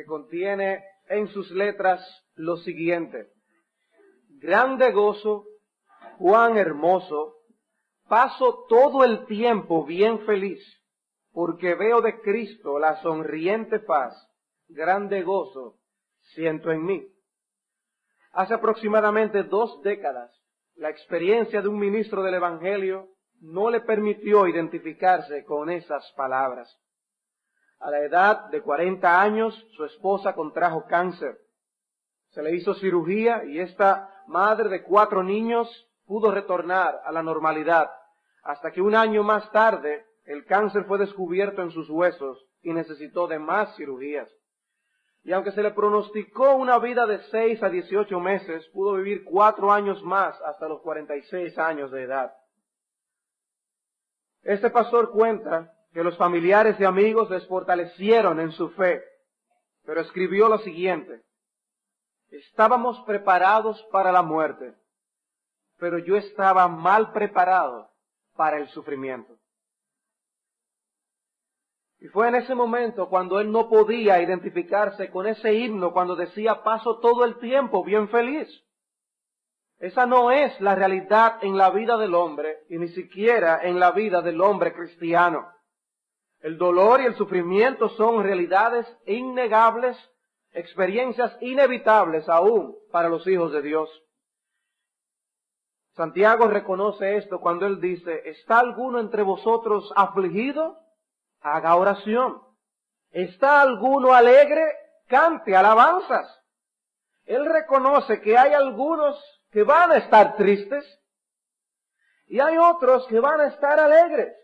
que contiene en sus letras lo siguiente: grande gozo, cuán hermoso, paso todo el tiempo bien feliz, porque veo de Cristo la sonriente faz, grande gozo siento en mí. Hace aproximadamente 2 décadas, la experiencia de un ministro del Evangelio no le permitió identificarse con esas palabras. A la edad de 40 años, su esposa contrajo cáncer. Se le hizo cirugía y esta madre de 4 niños pudo retornar a la normalidad, hasta que 1 año más tarde el cáncer fue descubierto en sus huesos y necesitó de más cirugías. Y aunque se le pronosticó una vida de 6 a 18 meses, pudo vivir 4 años más hasta los 46 años de edad. Este pastor cuenta que los familiares y amigos les fortalecieron en su fe, pero escribió lo siguiente: estábamos preparados para la muerte, pero yo estaba mal preparado para el sufrimiento. Y fue en ese momento cuando él no podía identificarse con ese himno cuando decía paso todo el tiempo bien feliz. Esa no es la realidad en la vida del hombre y ni siquiera en la vida del hombre cristiano. El dolor y el sufrimiento son realidades innegables, experiencias inevitables aún para los hijos de Dios. Santiago reconoce esto cuando él dice: ¿está alguno entre vosotros afligido? Haga oración. ¿Está alguno alegre? Cante alabanzas. Él reconoce que hay algunos que van a estar tristes y hay otros que van a estar alegres.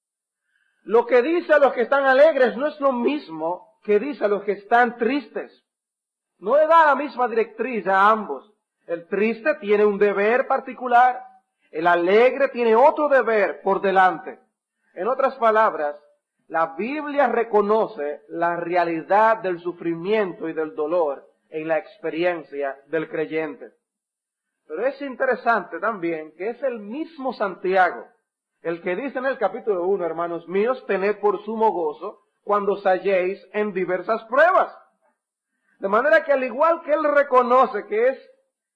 Lo que dice a los que están alegres no es lo mismo que dice a los que están tristes. No le da la misma directriz a ambos. El triste tiene un deber particular, el alegre tiene otro deber por delante. En otras palabras, la Biblia reconoce la realidad del sufrimiento y del dolor en la experiencia del creyente. Pero es interesante también que es el mismo Santiago el que dice en el capítulo 1, hermanos míos, tened por sumo gozo cuando os halléis en diversas pruebas. De manera que al igual que él reconoce que es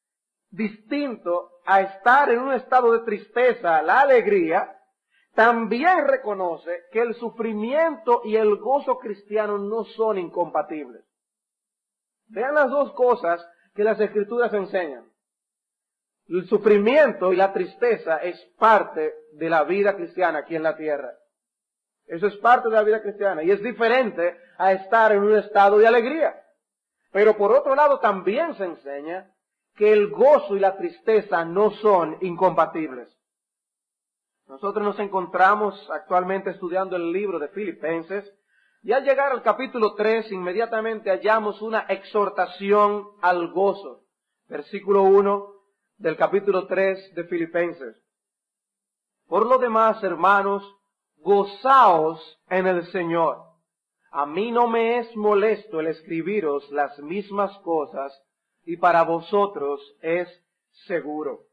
distinto a estar en un estado de tristeza, la alegría, también reconoce que el sufrimiento y el gozo cristiano no son incompatibles. Vean las dos cosas que las Escrituras enseñan. El sufrimiento y la tristeza es parte de la vida cristiana aquí en la tierra. Eso es parte de la vida cristiana y es diferente a estar en un estado de alegría. Pero por otro lado también se enseña que el gozo y la tristeza no son incompatibles. Nosotros nos encontramos actualmente estudiando el libro de Filipenses y al llegar al capítulo 3 inmediatamente hallamos una exhortación al gozo. Versículo 1 del capítulo 3 de Filipenses. Por lo demás, hermanos, gozaos en el Señor. A mí no me es molesto el escribiros las mismas cosas y para vosotros es seguro.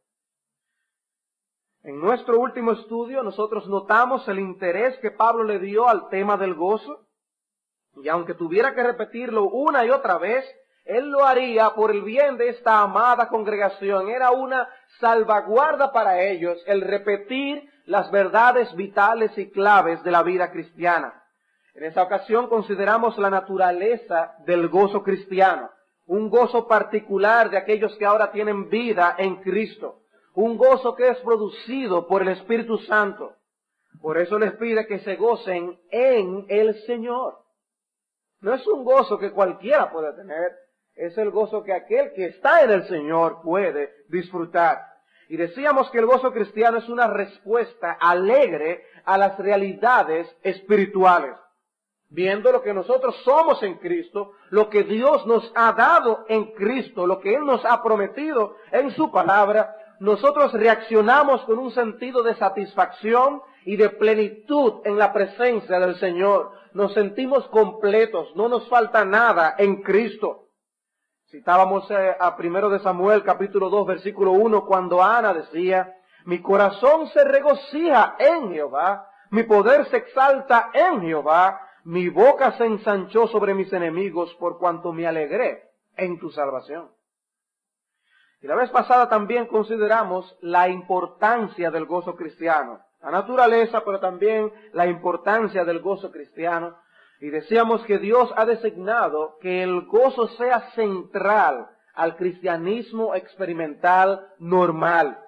En nuestro último estudio nosotros notamos el interés que Pablo le dio al tema del gozo, y aunque tuviera que repetirlo una y otra vez, él lo haría por el bien de esta amada congregación. Era una salvaguarda para ellos el repetir las verdades vitales y claves de la vida cristiana. En esta ocasión consideramos la naturaleza del gozo cristiano, un gozo particular de aquellos que ahora tienen vida en Cristo. Un gozo que es producido por el Espíritu Santo. Por eso les pide que se gocen en el Señor. No es un gozo que cualquiera puede tener, es el gozo que aquel que está en el Señor puede disfrutar. Y decíamos que el gozo cristiano es una respuesta alegre a las realidades espirituales. Viendo lo que nosotros somos en Cristo, lo que Dios nos ha dado en Cristo, lo que Él nos ha prometido en su palabra, nosotros reaccionamos con un sentido de satisfacción y de plenitud en la presencia del Señor. Nos sentimos completos, no nos falta nada en Cristo. Citábamos a 1 de Samuel capítulo 2 versículo 1 cuando Ana decía: mi corazón se regocija en Jehová, mi poder se exalta en Jehová, Mi boca se ensanchó sobre mis enemigos por cuanto me alegré en tu salvación. Y la vez pasada también consideramos la importancia del gozo cristiano. La naturaleza, pero también la importancia del gozo cristiano. Y decíamos que Dios ha designado que el gozo sea central al cristianismo experimental normal.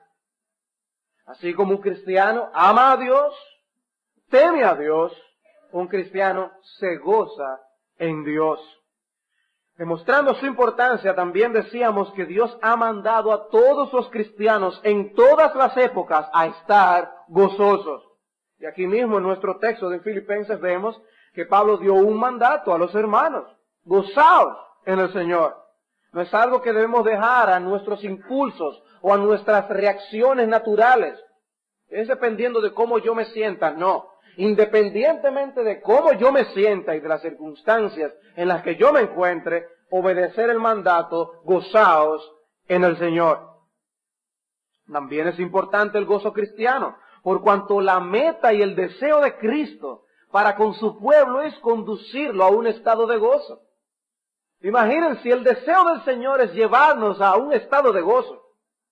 Así como un cristiano ama a Dios, teme a Dios, un cristiano se goza en Dios. Demostrando su importancia, también decíamos que Dios ha mandado a todos los cristianos en todas las épocas a estar gozosos. Y aquí mismo en nuestro texto de Filipenses vemos que Pablo dio un mandato a los hermanos: gozaos en el Señor. No es algo que debemos dejar a nuestros impulsos o a nuestras reacciones naturales. Es dependiendo de cómo yo me sienta, no. Independientemente de cómo yo me sienta y de las circunstancias en las que yo me encuentre, obedecer el mandato: gozaos en el Señor. También es importante el gozo cristiano, por cuanto la meta y el deseo de Cristo para con su pueblo es conducirlo a un estado de gozo. Imaginen, si el deseo del Señor es llevarnos a un estado de gozo,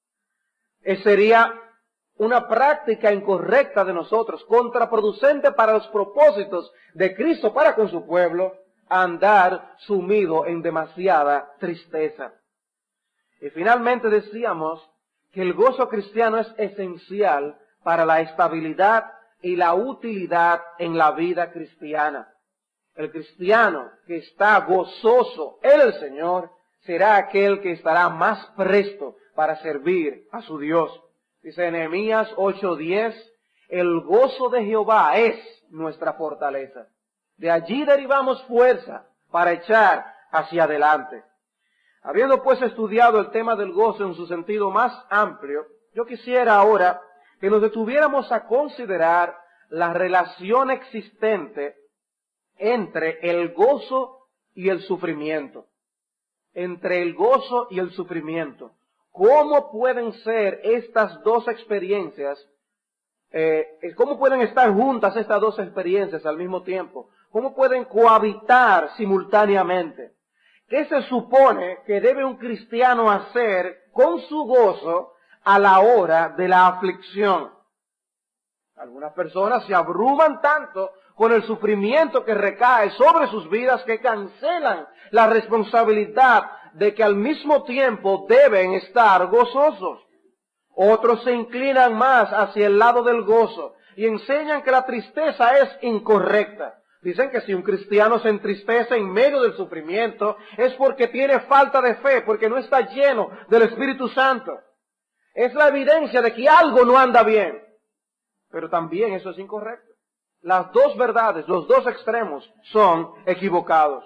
sería una práctica incorrecta de nosotros, contraproducente para los propósitos de Cristo para con su pueblo, andar sumido en demasiada tristeza. Y finalmente decíamos que el gozo cristiano es esencial para la estabilidad y la utilidad en la vida cristiana. El cristiano que está gozoso en el Señor será aquel que estará más presto para servir a su Dios. Dice Nehemías 8:10, el gozo de Jehová es nuestra fortaleza. De allí derivamos fuerza para echar hacia adelante. Habiendo pues estudiado el tema del gozo en su sentido más amplio, yo quisiera ahora que nos detuviéramos a considerar la relación existente entre el gozo y el sufrimiento. Entre el gozo y el sufrimiento. ¿Cómo pueden ser estas dos experiencias? ¿Cómo pueden estar juntas estas dos experiencias al mismo tiempo? ¿Cómo pueden cohabitar simultáneamente? ¿Qué se supone que debe un cristiano hacer con su gozo a la hora de la aflicción? Algunas personas se abruman tanto con el sufrimiento que recae sobre sus vidas que cancelan la responsabilidad de que al mismo tiempo deben estar gozosos. Otros se inclinan más hacia el lado del gozo y enseñan que la tristeza es incorrecta. Dicen que si un cristiano se entristece en medio del sufrimiento es porque tiene falta de fe, porque no está lleno del Espíritu Santo. Es la evidencia de que algo no anda bien. Pero también eso es incorrecto. Las dos verdades, los dos extremos son equivocados.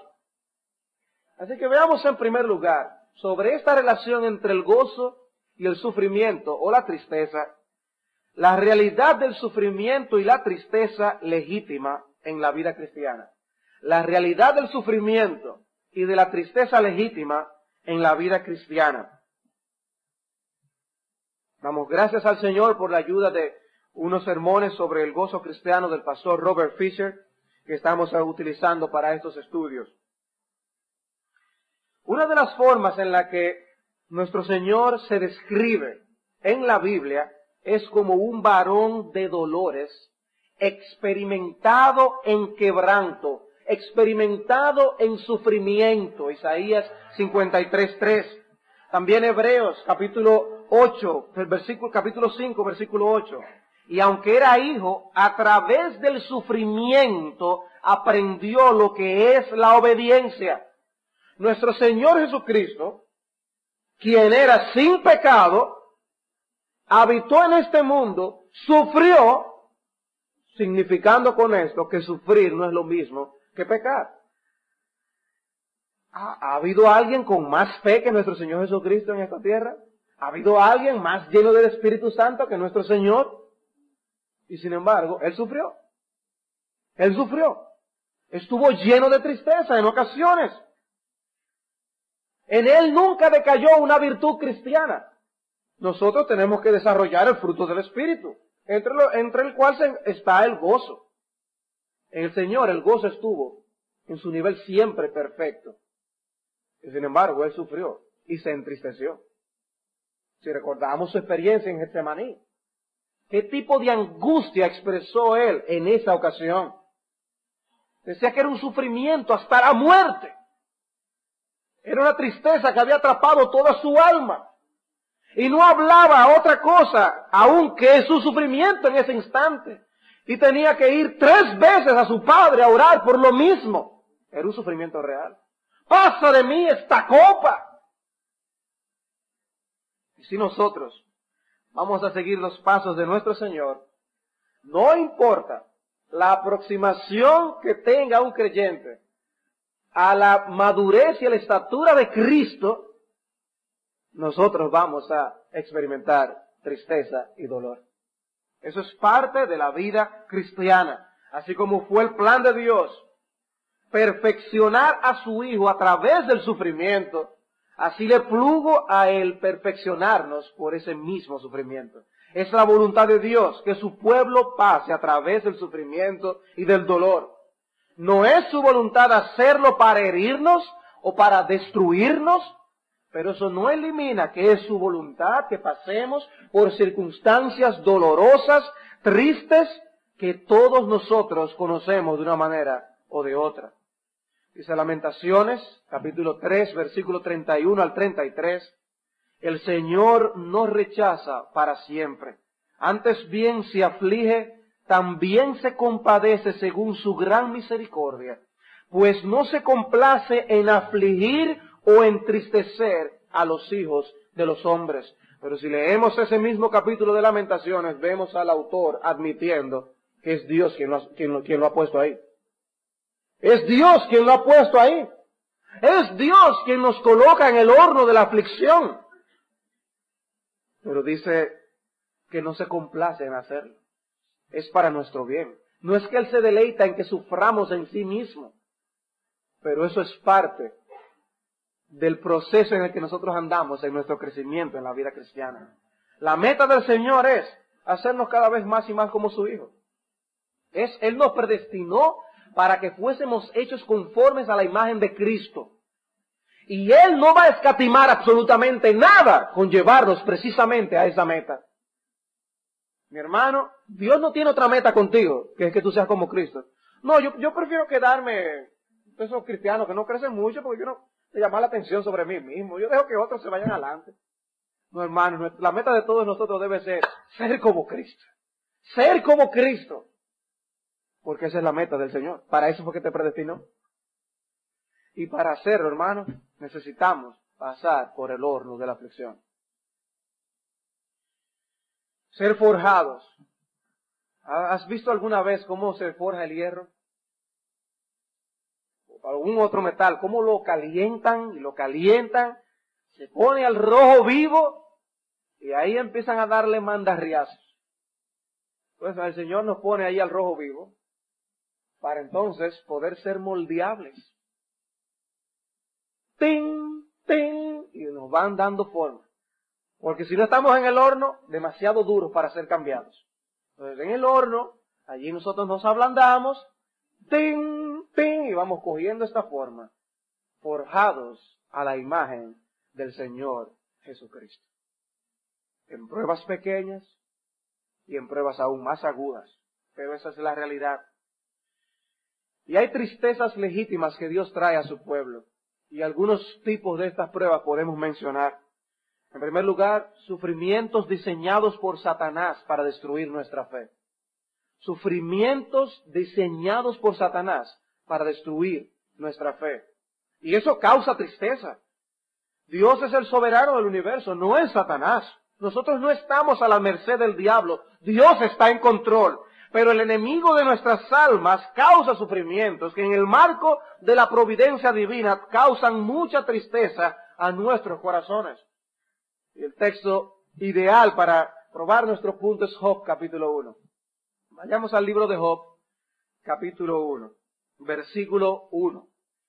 Así que veamos en primer lugar sobre esta relación entre el gozo y el sufrimiento o la tristeza, la realidad del sufrimiento y la tristeza legítima en la vida cristiana. La realidad del sufrimiento y de la tristeza legítima en la vida cristiana. Damos gracias al Señor por la ayuda de unos sermones sobre el gozo cristiano del pastor Robert Fisher que estamos utilizando para estos estudios. Una de las formas en la que nuestro Señor se describe en la Biblia es como un varón de dolores, experimentado en quebranto, experimentado en sufrimiento. Isaías 53:3. También Hebreos capítulo 8, capítulo 5, versículo 8. Y aunque era hijo, a través del sufrimiento aprendió lo que es la obediencia. Nuestro Señor Jesucristo, quien era sin pecado, habitó en este mundo, sufrió, significando con esto que sufrir no es lo mismo que pecar. ¿Ha habido alguien con más fe que nuestro Señor Jesucristo en esta tierra? ¿Ha habido alguien más lleno del Espíritu Santo que nuestro Señor? Y sin embargo, Él sufrió. Él sufrió. Estuvo lleno de tristeza en ocasiones. En Él nunca decayó una virtud cristiana. Nosotros tenemos que desarrollar el fruto del Espíritu, entre el cual está el gozo. En el Señor el gozo estuvo en su nivel siempre perfecto. Y sin embargo, Él sufrió y se entristeció. Si recordamos su experiencia en Getsemaní, ¿qué tipo de angustia expresó Él en esa ocasión? Decía que era un sufrimiento hasta la muerte. Era una tristeza que había atrapado toda su alma. Y no hablaba otra cosa, aunque su sufrimiento en ese instante. Y tenía que ir 3 veces a su padre a orar por lo mismo. Era un sufrimiento real. Pasa de mí esta copa. Y si nosotros vamos a seguir los pasos de nuestro Señor, no importa la aproximación que tenga un creyente a la madurez y a la estatura de Cristo, nosotros vamos a experimentar tristeza y dolor. Eso es parte de la vida cristiana. Así como fue el plan de Dios perfeccionar a su Hijo a través del sufrimiento, así le plugo a Él perfeccionarnos por ese mismo sufrimiento. Es la voluntad de Dios que su pueblo pase a través del sufrimiento y del dolor. No es su voluntad hacerlo para herirnos o para destruirnos, pero eso no elimina que es su voluntad que pasemos por circunstancias dolorosas, tristes, que todos nosotros conocemos de una manera o de otra. Dice Lamentaciones, capítulo 3, versículo 31 al 33, el Señor no rechaza para siempre, antes bien se aflige, también se compadece según su gran misericordia, pues no se complace en afligir o entristecer a los hijos de los hombres. Pero si leemos ese mismo capítulo de Lamentaciones, vemos al autor admitiendo que es Dios quien lo ha puesto ahí. Es Dios quien lo ha puesto ahí. Es Dios quien nos coloca en el horno de la aflicción. Pero dice que no se complace en hacerlo. Es para nuestro bien. No es que Él se deleita en que suframos en sí mismo. Pero eso es parte del proceso en el que nosotros andamos en nuestro crecimiento en la vida cristiana. La meta del Señor es hacernos cada vez más y más como su Hijo. Él nos predestinó para que fuésemos hechos conformes a la imagen de Cristo. Y Él no va a escatimar absolutamente nada con llevarnos precisamente a esa meta. Mi hermano, Dios no tiene otra meta contigo, que es que tú seas como Cristo. No, yo prefiero quedarme, esos cristianos que no crecen mucho, porque yo no llamar la atención sobre mí mismo. Yo dejo que otros se vayan adelante. No, hermano, la meta de todos nosotros debe ser como Cristo. Ser como Cristo. Porque esa es la meta del Señor. Para eso fue que te predestinó. Y para hacerlo, hermano, necesitamos pasar por el horno de la aflicción. Ser forjados. ¿Has visto alguna vez cómo se forja el hierro? O algún otro metal, cómo lo calientan y lo calientan, se pone al rojo vivo y ahí empiezan a darle mandarriazos. Entonces el Señor nos pone ahí al rojo vivo para entonces poder ser moldeables. ¡Tin! ¡Tin! Y nos van dando forma. Porque si no estamos en el horno, demasiado duros para ser cambiados. Entonces en el horno, allí nosotros nos ablandamos, ¡tin! ¡Tin! Y vamos cogiendo esta forma, forjados a la imagen del Señor Jesucristo. En pruebas pequeñas y en pruebas aún más agudas. Pero esa es la realidad. Y hay tristezas legítimas que Dios trae a su pueblo. Y algunos tipos de estas pruebas podemos mencionar. En primer lugar, sufrimientos diseñados por Satanás para destruir nuestra fe. Sufrimientos diseñados por Satanás para destruir nuestra fe. Y eso causa tristeza. Dios es el soberano del universo, no es Satanás. Nosotros no estamos a la merced del diablo. Dios está en control. Pero el enemigo de nuestras almas causa sufrimientos que en el marco de la providencia divina causan mucha tristeza a nuestros corazones. Y el texto ideal para probar nuestro punto es Job capítulo 1. Vayamos al libro de Job capítulo 1, versículo 1.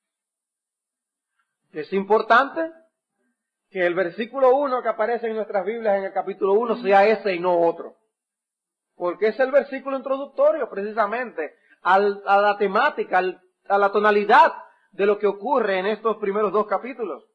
Es importante que el versículo 1 que aparece en nuestras Biblias en el capítulo 1 sea ese y no otro. Porque es el versículo introductorio precisamente a la temática, a la tonalidad de lo que ocurre en estos primeros 2 capítulos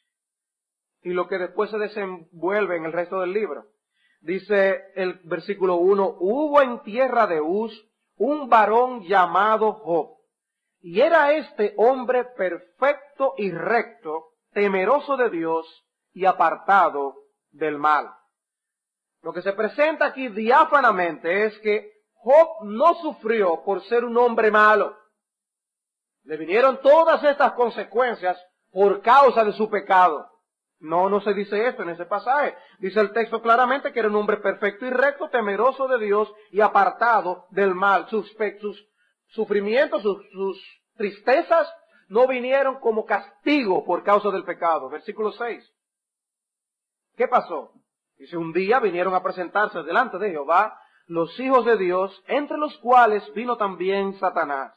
y lo que después se desenvuelve en el resto del libro. Dice el versículo 1, hubo en tierra de Uz un varón llamado Job, y era este hombre perfecto y recto, temeroso de Dios y apartado del mal. Lo que se presenta aquí diáfanamente es que Job no sufrió por ser un hombre malo. Le vinieron todas estas consecuencias por causa de su pecado. No se dice esto en ese pasaje. Dice el texto claramente que era un hombre perfecto y recto, temeroso de Dios y apartado del mal. Sus sufrimientos, sus tristezas no vinieron como castigo por causa del pecado. Versículo 6. ¿Qué pasó? Dice, un día vinieron a presentarse delante de Jehová los hijos de Dios, entre los cuales vino también Satanás.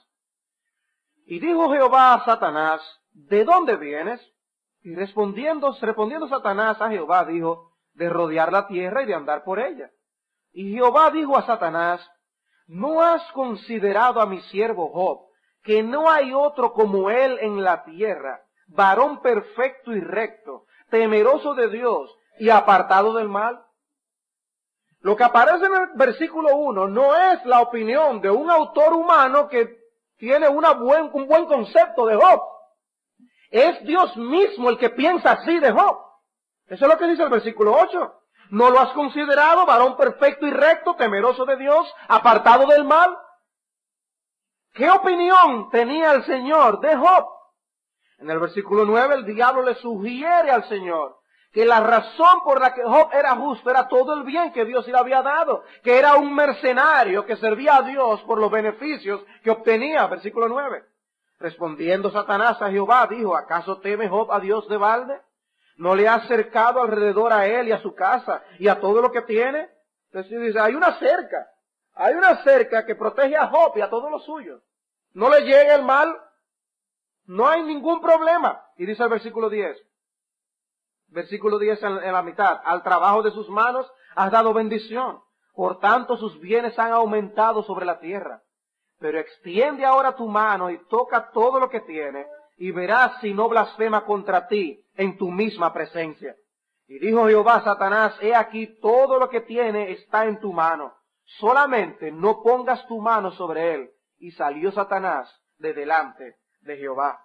Y dijo Jehová a Satanás, ¿de dónde vienes? Y respondiendo Satanás a Jehová, dijo, de rodear la tierra y de andar por ella. Y Jehová dijo a Satanás, ¿no has considerado a mi siervo Job, que no hay otro como él en la tierra, varón perfecto y recto, temeroso de Dios y apartado del mal? Lo que aparece en el versículo 1 no es la opinión de un autor humano que tiene un buen concepto de Job. Es Dios mismo el que piensa así de Job. Eso es lo que dice el versículo 8. ¿No lo has considerado varón perfecto y recto, temeroso de Dios, apartado del mal? ¿Qué opinión tenía el Señor de Job? En el versículo 9 el diablo le sugiere al Señor que la razón por la que Job era justo era todo el bien que Dios le había dado, que era un mercenario que servía a Dios por los beneficios que obtenía. Versículo 9. Respondiendo Satanás a Jehová, dijo, ¿acaso teme Job a Dios de balde? ¿No le ha cercado alrededor a él y a su casa y a todo lo que tiene? Entonces dice, hay una cerca que protege a Job y a todos los suyos. No le llega el mal, no hay ningún problema. Y dice el versículo 10 en la mitad, al trabajo de sus manos has dado bendición, por tanto sus bienes han aumentado sobre la tierra. Pero extiende ahora tu mano y toca todo lo que tiene, y verás si no blasfema contra ti en tu misma presencia. Y dijo Jehová a Satanás, he aquí todo lo que tiene está en tu mano, solamente no pongas tu mano sobre él. Y salió Satanás de delante de Jehová.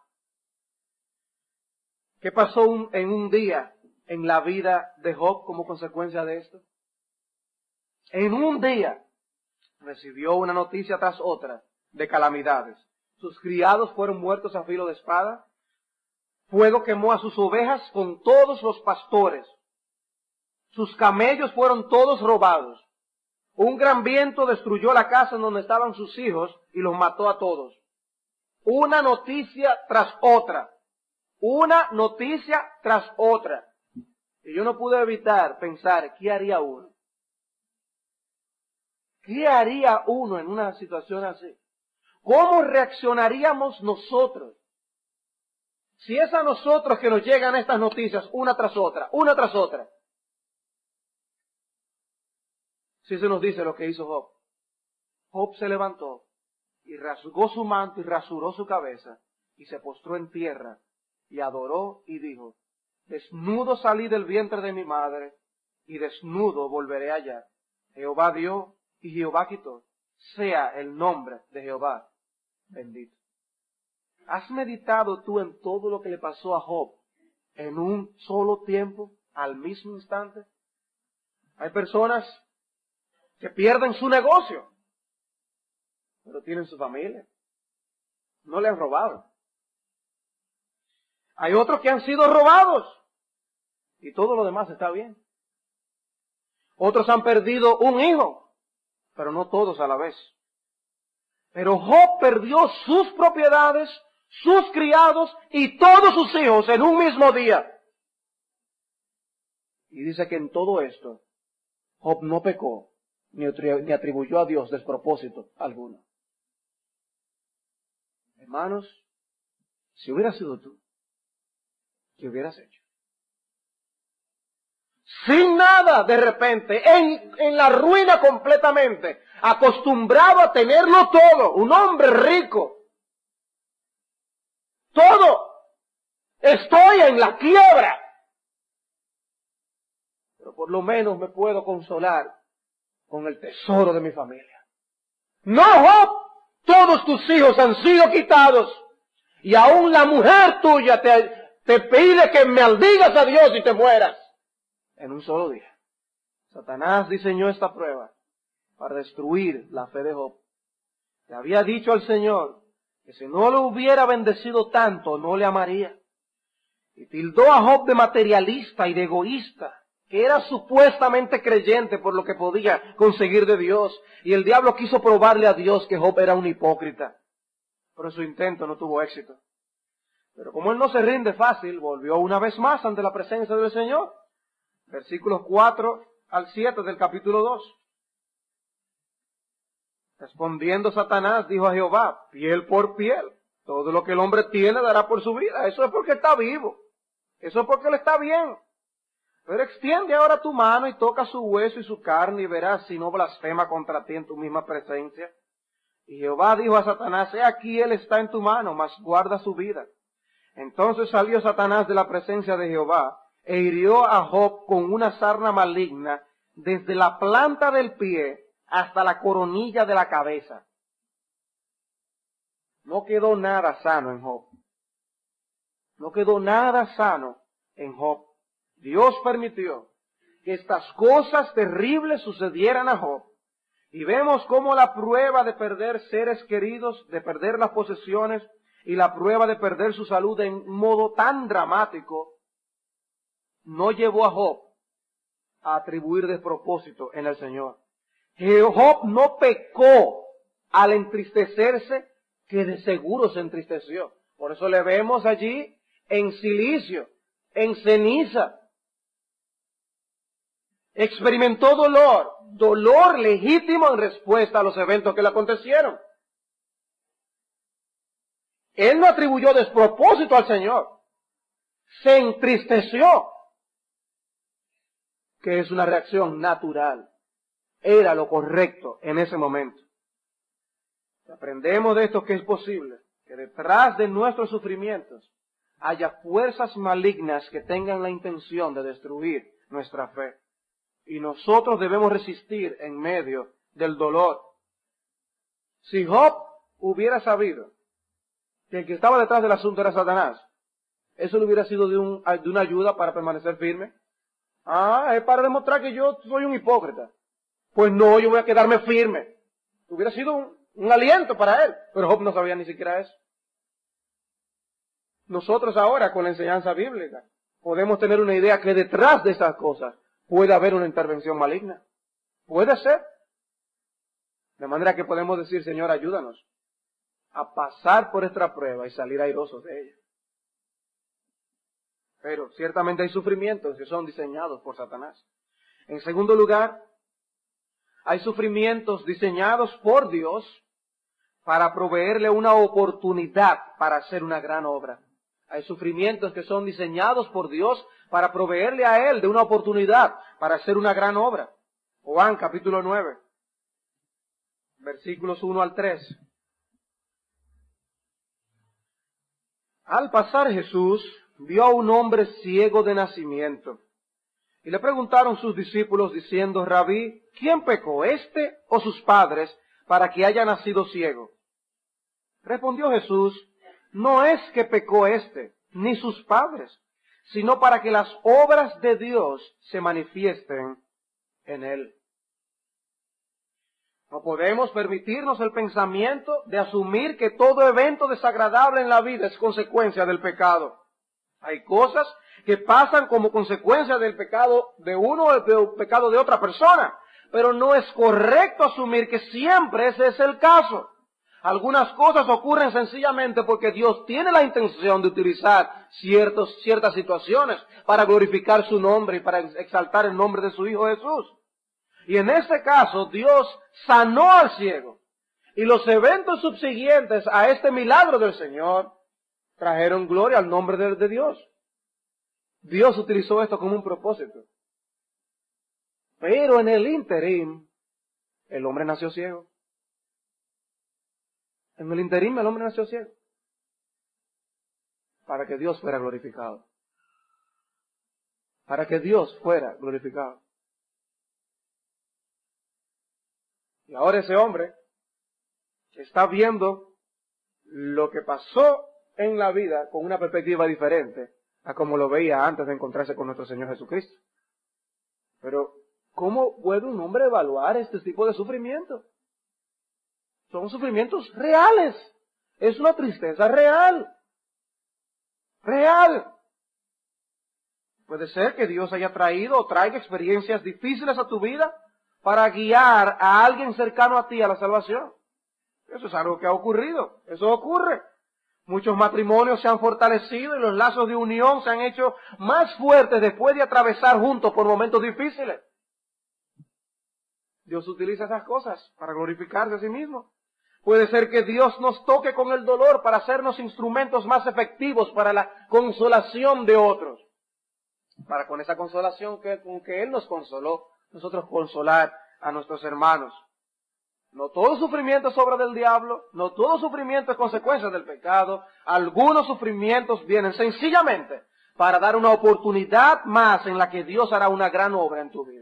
¿Qué pasó en un día en la vida de Job como consecuencia de esto? En un día recibió una noticia tras otra de calamidades. Sus criados fueron muertos a filo de espada. Fuego quemó a sus ovejas con todos los pastores. Sus camellos fueron todos robados. Un gran viento destruyó la casa en donde estaban sus hijos y los mató a todos. Una noticia tras otra. Una noticia tras otra. Y yo no pude evitar pensar, ¿qué haría uno? ¿Qué haría uno en una situación así? ¿Cómo reaccionaríamos nosotros? Si es a nosotros que nos llegan estas noticias una tras otra, una tras otra. Si se nos dice lo que hizo Job. Job se levantó y rasgó su manto y rasuró su cabeza y se postró en tierra y adoró y dijo, desnudo salí del vientre de mi madre y desnudo volveré allá. Jehová dio y Jehová quitó. Sea el nombre de Jehová bendito. ¿Has meditado tú en todo lo que le pasó a Job en un solo tiempo, al mismo instante? Hay personas que pierden su negocio, pero tienen su familia. No le han robado. Hay otros que han sido robados y todo lo demás está bien. Otros han perdido un hijo, pero no todos a la vez. Pero Job perdió sus propiedades, sus criados y todos sus hijos en un mismo día. Y dice que en todo esto, Job no pecó, ni atribuyó a Dios despropósito alguno. Hermanos, si hubiera sido tú, ¿qué hubieras hecho? sin nada de repente, en la ruina completamente, acostumbrado a tenerlo todo, un hombre rico. Todo. Estoy en la quiebra. Pero por lo menos me puedo consolar con el tesoro de mi familia. No, Job, todos tus hijos han sido quitados y aún la mujer tuya te pide que maldigas a Dios y te mueras en un solo día. Satanás diseñó esta prueba para destruir la fe de Job. Le había dicho al Señor que si no lo hubiera bendecido tanto, no le amaría. Y tildó a Job de materialista y de egoísta, que era supuestamente creyente por lo que podía conseguir de Dios. Y el diablo quiso probarle a Dios que Job era un hipócrita. Pero su intento no tuvo éxito. Pero como él no se rinde fácil, volvió una vez más ante la presencia del Señor. Versículos 4 al 7 del capítulo 2. Respondiendo Satanás, dijo a Jehová, piel por piel. Todo lo que el hombre tiene dará por su vida. Eso es porque está vivo. Eso es porque él está bien. Pero extiende ahora tu mano y toca su hueso y su carne y verás si no blasfema contra ti en tu misma presencia. Y Jehová dijo a Satanás, he aquí él está en tu mano, mas guarda su vida. Entonces salió Satanás de la presencia de Jehová e hirió a Job con una sarna maligna desde la planta del pie hasta la coronilla de la cabeza. No quedó nada sano en Job. No quedó nada sano en Job. Dios permitió que estas cosas terribles sucedieran a Job. Y vemos cómo la prueba de perder seres queridos, de perder las posesiones y la prueba de perder su salud en un modo tan dramático, no llevó a Job a atribuir despropósito en el Señor. Job no pecó al entristecerse, que de seguro se entristeció. Por eso le vemos allí en silicio, en ceniza. Experimentó dolor legítimo en respuesta a los eventos que le acontecieron. Él no atribuyó despropósito al Señor. Se entristeció, que es una reacción natural. Era lo correcto en ese momento. Aprendemos de esto que es posible que detrás de nuestros sufrimientos haya fuerzas malignas que tengan la intención de destruir nuestra fe. Y nosotros debemos resistir en medio del dolor. Si Job hubiera sabido que el que estaba detrás del asunto era Satanás, eso le hubiera sido de una ayuda para permanecer firme. Es para demostrar que yo soy un hipócrita. Pues no, yo voy a quedarme firme. Hubiera sido un aliento para él, pero Job no sabía ni siquiera eso. Nosotros ahora, con la enseñanza bíblica, podemos tener una idea que detrás de esas cosas puede haber una intervención maligna. Puede ser. De manera que podemos decir, Señor, ayúdanos a pasar por esta prueba y salir airosos de ella. Pero ciertamente hay sufrimientos que son diseñados por Satanás. En segundo lugar, hay sufrimientos diseñados por Dios para proveerle una oportunidad para hacer una gran obra. Hay sufrimientos que son diseñados por Dios para proveerle a Él de una oportunidad para hacer una gran obra. Juan capítulo 9, versículos 1 al 3. Al pasar Jesús vio a un hombre ciego de nacimiento. Y le preguntaron sus discípulos diciendo, Rabí, ¿quién pecó, este o sus padres, para que haya nacido ciego? Respondió Jesús, no es que pecó este, ni sus padres, sino para que las obras de Dios se manifiesten en él. No podemos permitirnos el pensamiento de asumir que todo evento desagradable en la vida es consecuencia del pecado. Hay cosas que pasan como consecuencia del pecado de uno o del pecado de otra persona, pero no es correcto asumir que siempre ese es el caso. Algunas cosas ocurren sencillamente porque Dios tiene la intención de utilizar ciertas situaciones para glorificar su nombre y para exaltar el nombre de su Hijo Jesús. Y en este caso, Dios sanó al ciego. Y los eventos subsiguientes a este milagro del Señor trajeron gloria al nombre de Dios. Dios utilizó esto como un propósito. Pero en el ínterin, el hombre nació ciego. En el ínterin el hombre nació ciego. Para que Dios fuera glorificado. Para que Dios fuera glorificado. Y ahora ese hombre está viendo lo que pasó en la vida con una perspectiva diferente a como lo veía antes de encontrarse con nuestro Señor Jesucristo. Pero, ¿cómo puede un hombre evaluar este tipo de sufrimiento? Son sufrimientos reales. Es una tristeza real. Real. Puede ser que Dios haya traído o traiga experiencias difíciles a tu vida para guiar a alguien cercano a ti a la salvación. Eso es algo que ha ocurrido. Eso ocurre. Muchos matrimonios se han fortalecido y los lazos de unión se han hecho más fuertes después de atravesar juntos por momentos difíciles. Dios utiliza esas cosas para glorificarse a sí mismo. Puede ser que Dios nos toque con el dolor para hacernos instrumentos más efectivos para la consolación de otros. Para con esa consolación con que Él nos consoló, nosotros consolar a nuestros hermanos. No todo sufrimiento es obra del diablo, no todo sufrimiento es consecuencia del pecado. Algunos sufrimientos vienen sencillamente para dar una oportunidad más en la que Dios hará una gran obra en tu vida.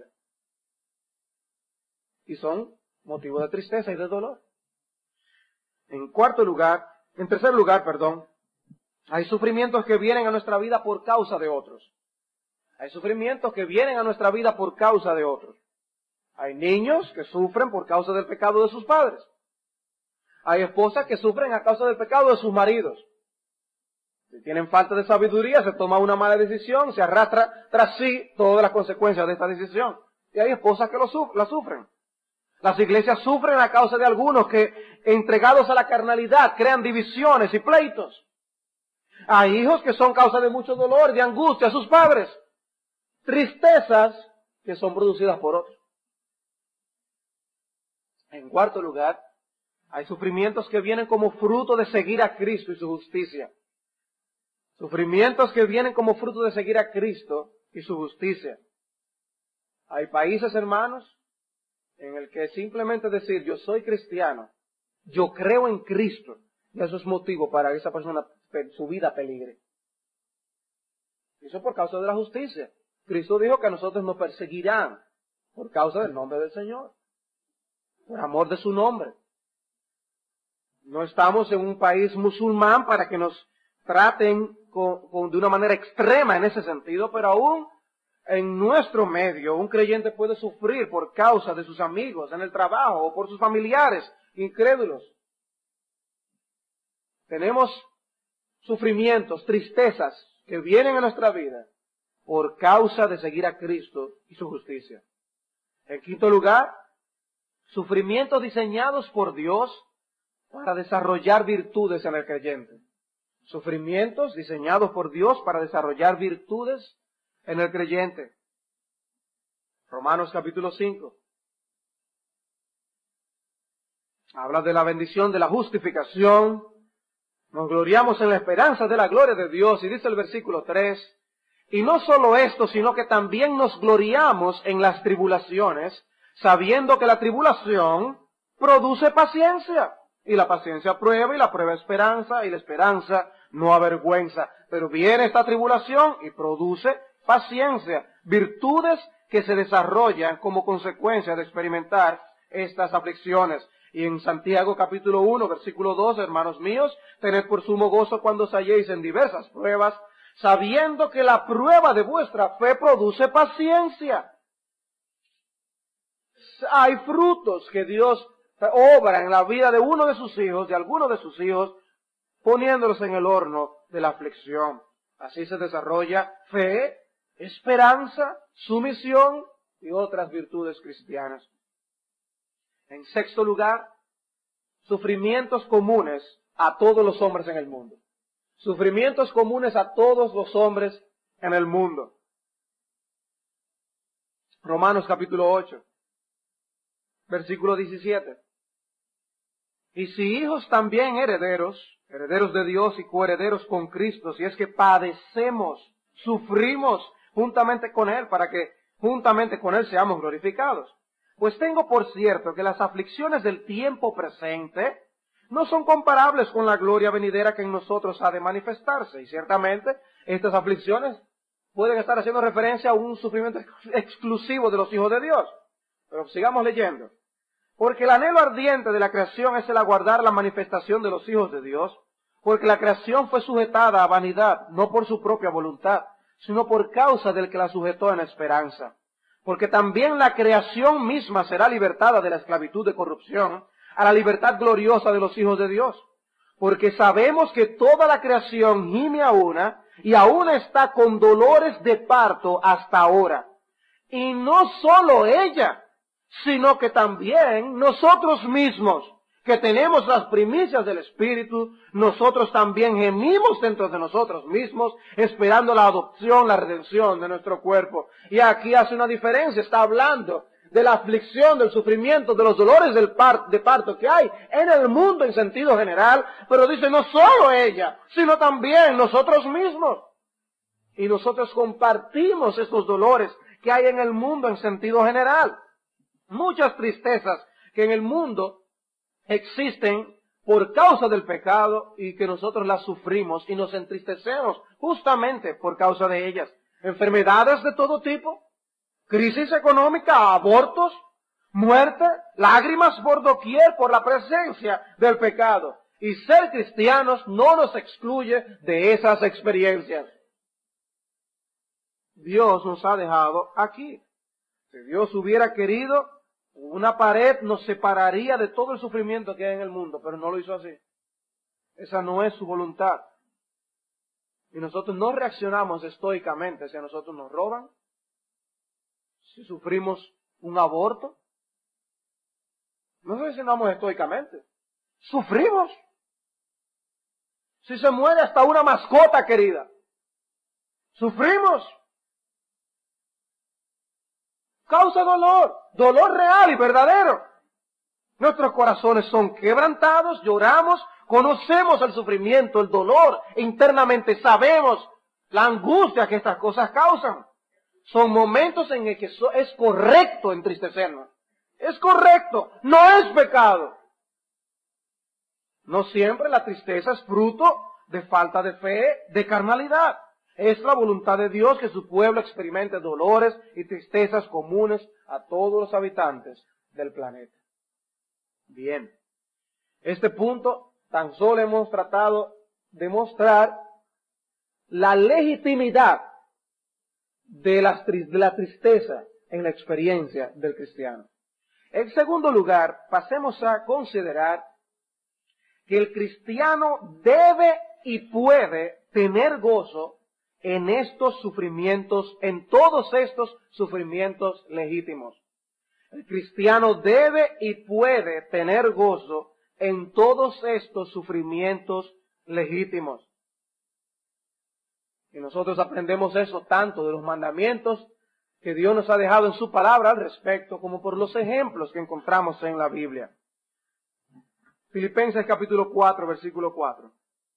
Y son motivo de tristeza y de dolor. En tercer lugar, hay sufrimientos que vienen a nuestra vida por causa de otros. Hay sufrimientos que vienen a nuestra vida por causa de otros. Hay niños que sufren por causa del pecado de sus padres. Hay esposas que sufren a causa del pecado de sus maridos. Si tienen falta de sabiduría, se toma una mala decisión, se arrastra tras sí todas las consecuencias de esta decisión. Y hay esposas que la sufren. Las iglesias sufren a causa de algunos que, entregados a la carnalidad, crean divisiones y pleitos. Hay hijos que son causa de mucho dolor, de angustia a sus padres. Tristezas que son producidas por otros. En cuarto lugar, hay sufrimientos que vienen como fruto de seguir a Cristo y su justicia. Sufrimientos que vienen como fruto de seguir a Cristo y su justicia. Hay países, hermanos, en el que simplemente decir yo soy cristiano, yo creo en Cristo, y eso es motivo para que esa persona su vida peligre. Eso por causa de la justicia. Cristo dijo que a nosotros nos perseguirán por causa del nombre del Señor, por amor de su nombre. No estamos en un país musulmán para que nos traten de una manera extrema en ese sentido, pero aún en nuestro medio un creyente puede sufrir por causa de sus amigos en el trabajo o por sus familiares incrédulos. Tenemos sufrimientos, tristezas que vienen a nuestra vida por causa de seguir a Cristo y su justicia. En quinto lugar, sufrimientos diseñados por Dios para desarrollar virtudes en el creyente. Sufrimientos diseñados por Dios para desarrollar virtudes en el creyente. Romanos capítulo 5. Habla de la bendición de la justificación. Nos gloriamos en la esperanza de la gloria de Dios. Y dice el versículo 3, y no solo esto, sino que también nos gloriamos en las tribulaciones, sabiendo que la tribulación produce paciencia. Y la paciencia prueba, y la prueba esperanza, y la esperanza no avergüenza. Pero viene esta tribulación y produce paciencia, virtudes que se desarrollan como consecuencia de experimentar estas aflicciones. Y en Santiago capítulo 1, versículo 2, hermanos míos, tened por sumo gozo cuando os halléis en diversas pruebas, sabiendo que la prueba de vuestra fe produce paciencia. Hay frutos que Dios obra en la vida de uno de sus hijos, de alguno de sus hijos, poniéndolos en el horno de la aflicción. Así se desarrolla fe, esperanza, sumisión y otras virtudes cristianas. En sexto lugar, sufrimientos comunes a todos los hombres en el mundo. Sufrimientos comunes a todos los hombres en el mundo. Romanos capítulo 8, versículo 17. Y si hijos también herederos de Dios y coherederos con Cristo, si es que padecemos, sufrimos juntamente con Él, para que juntamente con Él seamos glorificados. Pues tengo por cierto que las aflicciones del tiempo presente no son comparables con la gloria venidera que en nosotros ha de manifestarse. Y ciertamente estas aflicciones pueden estar haciendo referencia a un sufrimiento exclusivo de los hijos de Dios. Pero sigamos leyendo. Porque el anhelo ardiente de la creación es el aguardar la manifestación de los hijos de Dios, porque la creación fue sujetada a vanidad, no por su propia voluntad, sino por causa del que la sujetó en esperanza. Porque también la creación misma será libertada de la esclavitud de corrupción a la libertad gloriosa de los hijos de Dios. Porque sabemos que toda la creación gime a una, y aún está con dolores de parto hasta ahora. Y no solo ella, sino que también nosotros mismos, que tenemos las primicias del Espíritu, nosotros también gemimos dentro de nosotros mismos, esperando la adopción, la redención de nuestro cuerpo. Y aquí hace una diferencia, está hablando de la aflicción, del sufrimiento, de los dolores de parto que hay en el mundo en sentido general, pero dice no solo ella, sino también nosotros mismos. Y nosotros compartimos estos dolores que hay en el mundo en sentido general. Muchas tristezas que en el mundo existen por causa del pecado y que nosotros las sufrimos y nos entristecemos justamente por causa de ellas. Enfermedades de todo tipo, crisis económica, abortos, muerte, lágrimas por doquier por la presencia del pecado. Y ser cristianos no nos excluye de esas experiencias. Dios nos ha dejado aquí. Si Dios hubiera querido, una pared nos separaría de todo el sufrimiento que hay en el mundo, pero no lo hizo así. Esa no es su voluntad. Y nosotros no reaccionamos estoicamente si a nosotros nos roban, si sufrimos un aborto. No reaccionamos estoicamente. Sufrimos. Si se muere hasta una mascota querida. Sufrimos. Causa dolor, dolor real y verdadero. Nuestros corazones son quebrantados, lloramos, conocemos el sufrimiento, el dolor, e internamente sabemos la angustia que estas cosas causan. Son momentos en el que es correcto entristecernos. Es correcto, no es pecado. No siempre la tristeza es fruto de falta de fe, de carnalidad. Es la voluntad de Dios que su pueblo experimente dolores y tristezas comunes a todos los habitantes del planeta. Bien, este punto tan solo hemos tratado de mostrar la legitimidad de la tristeza en la experiencia del cristiano. En segundo lugar, pasemos a considerar que el cristiano debe y puede tener gozo en estos sufrimientos, en todos estos sufrimientos legítimos. El cristiano debe y puede tener gozo en todos estos sufrimientos legítimos. Y nosotros aprendemos eso tanto de los mandamientos que Dios nos ha dejado en su palabra al respecto, como por los ejemplos que encontramos en la Biblia. Filipenses capítulo 4, versículo 4.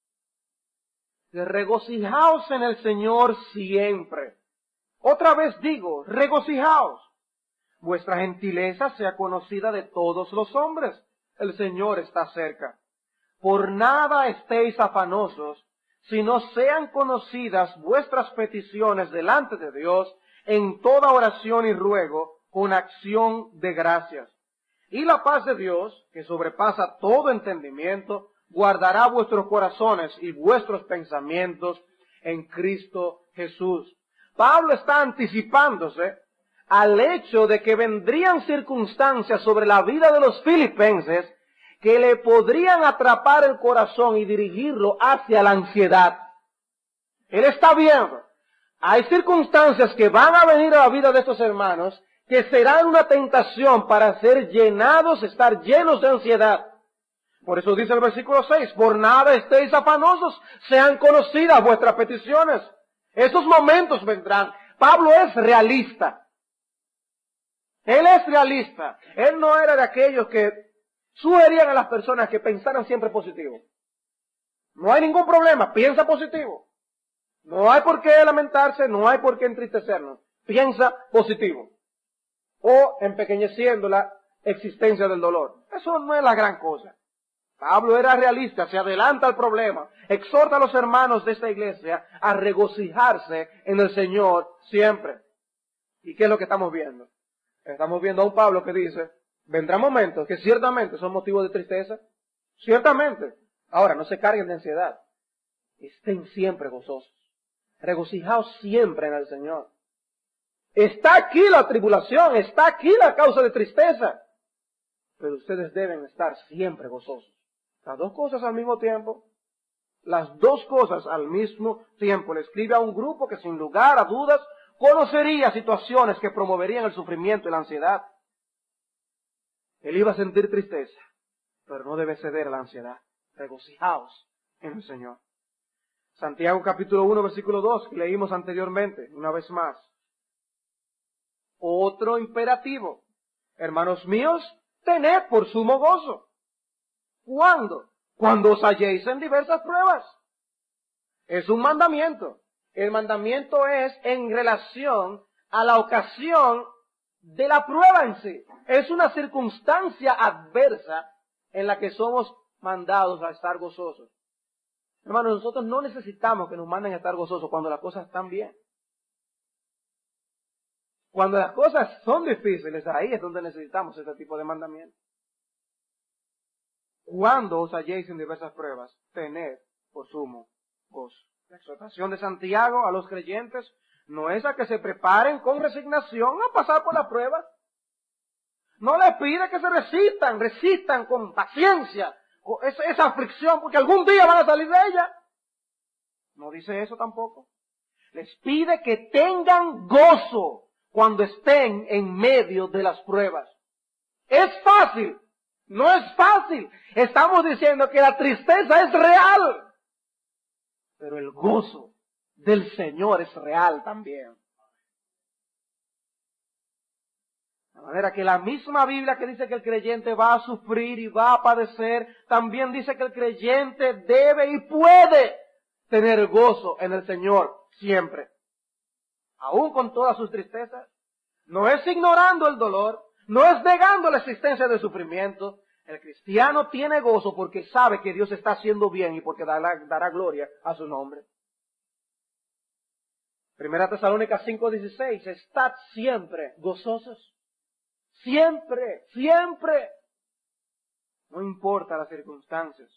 Regocijaos en el Señor siempre. Otra vez digo, regocijaos. Vuestra gentileza sea conocida de todos los hombres. El Señor está cerca. Por nada estéis afanosos, sino sean conocidas vuestras peticiones delante de Dios en toda oración y ruego con acción de gracias. Y la paz de Dios, que sobrepasa todo entendimiento, guardará vuestros corazones y vuestros pensamientos en Cristo Jesús. Pablo está anticipándose al hecho de que vendrían circunstancias sobre la vida de los filipenses que le podrían atrapar el corazón y dirigirlo hacia la ansiedad. Él está viendo, hay circunstancias que van a venir a la vida de estos hermanos que serán una tentación para ser llenados, estar llenos de ansiedad. Por eso dice el versículo 6, por nada estéis afanosos, sean conocidas vuestras peticiones. Esos momentos vendrán. Pablo es realista. Él es realista. Él no era de aquellos que sugerían a las personas que pensaran siempre positivo. No hay ningún problema, piensa positivo. No hay por qué lamentarse, no hay por qué entristecernos. piensa positivo. O empequeñeciendo la existencia del dolor. Eso no es la gran cosa. Pablo era realista, se adelanta al problema, exhorta a los hermanos de esta iglesia a regocijarse en el Señor siempre. ¿Y qué es lo que estamos viendo? Estamos viendo a un Pablo que dice, vendrán momentos que ciertamente son motivos de tristeza, ciertamente. Ahora, no se carguen de ansiedad, estén siempre gozosos, regocijaos siempre en el Señor. Está aquí la tribulación, está aquí la causa de tristeza, pero ustedes deben estar siempre gozosos. Las dos cosas al mismo tiempo. Las dos cosas al mismo tiempo. Le escribe a un grupo que sin lugar a dudas conocería situaciones que promoverían el sufrimiento y la ansiedad. Él iba a sentir tristeza, pero no debe ceder a la ansiedad. Regocijaos en el Señor. Santiago capítulo 1 versículo 2 que leímos anteriormente, una vez más. Otro imperativo. Hermanos míos, tened por sumo gozo. ¿Cuándo? Cuando os halléis en diversas pruebas. Es un mandamiento. El mandamiento es en relación a la ocasión de la prueba en sí. Es una circunstancia adversa en la que somos mandados a estar gozosos. Hermanos, nosotros no necesitamos que nos manden a estar gozosos cuando las cosas están bien. Cuando las cosas son difíciles, ahí es donde necesitamos este tipo de mandamiento. Cuando os halléis en diversas pruebas, tened por sumo gozo. La exhortación de Santiago a los creyentes no es a que se preparen con resignación a pasar por la prueba. No les pide que se resistan con paciencia esa aflicción, porque algún día van a salir de ella. No dice eso tampoco. Les pide que tengan gozo cuando estén en medio de las pruebas. Es fácil. No es fácil. Estamos diciendo que la tristeza es real. Pero el gozo del Señor es real también. De manera que la misma Biblia que dice que el creyente va a sufrir y va a padecer, también dice que el creyente debe y puede tener gozo en el Señor siempre. Aún con todas sus tristezas. No es ignorando el dolor. No es negando la existencia del sufrimiento. El cristiano tiene gozo porque sabe que Dios está haciendo bien y porque dará gloria a su nombre. Primera Tesalónicas 5:16, estad siempre gozosos. Siempre, siempre. No importa las circunstancias.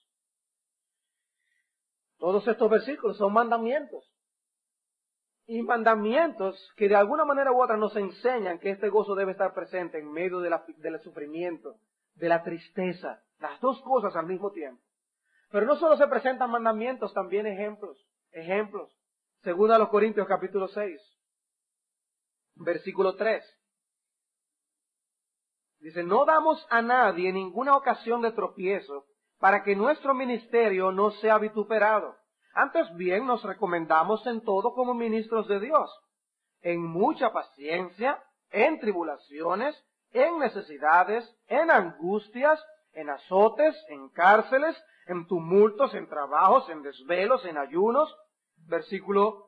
Todos estos versículos son mandamientos. Y mandamientos que de alguna manera u otra nos enseñan que este gozo debe estar presente en medio del sufrimiento, de la tristeza, las dos cosas al mismo tiempo. Pero no solo se presentan mandamientos, también ejemplos. Según a los Corintios capítulo 6, versículo 3. Dice, no damos a nadie ninguna ocasión de tropiezo para que nuestro ministerio no sea vituperado. Antes bien nos recomendamos en todo como ministros de Dios, en mucha paciencia, en tribulaciones, en necesidades, en angustias, en azotes, en cárceles, en tumultos, en trabajos, en desvelos, en ayunos. Versículo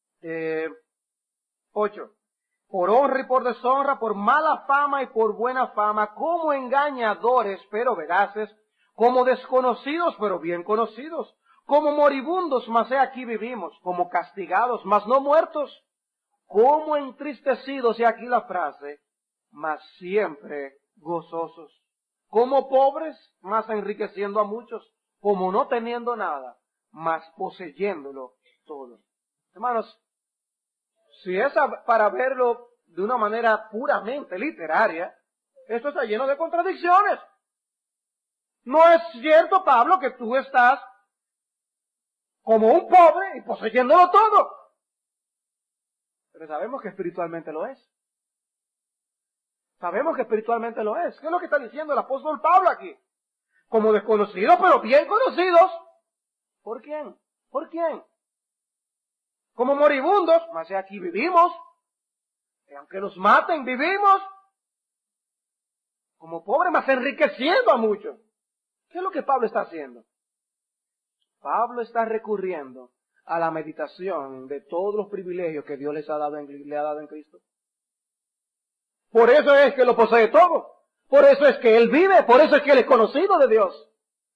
8. Por honra y por deshonra, por mala fama y por buena fama, como engañadores pero veraces, como desconocidos pero bien conocidos, como moribundos, mas he aquí vivimos, como castigados, mas no muertos, como entristecidos, y aquí la frase, mas siempre gozosos, como pobres, mas enriqueciendo a muchos, como no teniendo nada, mas poseyéndolo todo. Hermanos, si es para verlo de una manera puramente literaria, esto está lleno de contradicciones. No es cierto, Pablo, que tú estás como un pobre y poseyéndolo todo. Pero sabemos que espiritualmente lo es. Sabemos que espiritualmente lo es. ¿Qué es lo que está diciendo el apóstol Pablo aquí? Como desconocidos, pero bien conocidos. ¿Por quién? ¿Por quién? Como moribundos, mas aquí vivimos. Y aunque nos maten, vivimos. Como pobres, mas enriqueciendo a muchos. ¿Qué es lo que Pablo está haciendo? Pablo está recurriendo a la meditación de todos los privilegios que Dios le ha dado en Cristo. Por eso es que lo posee todo. Por eso es que Él vive. Por eso es que Él es conocido de Dios.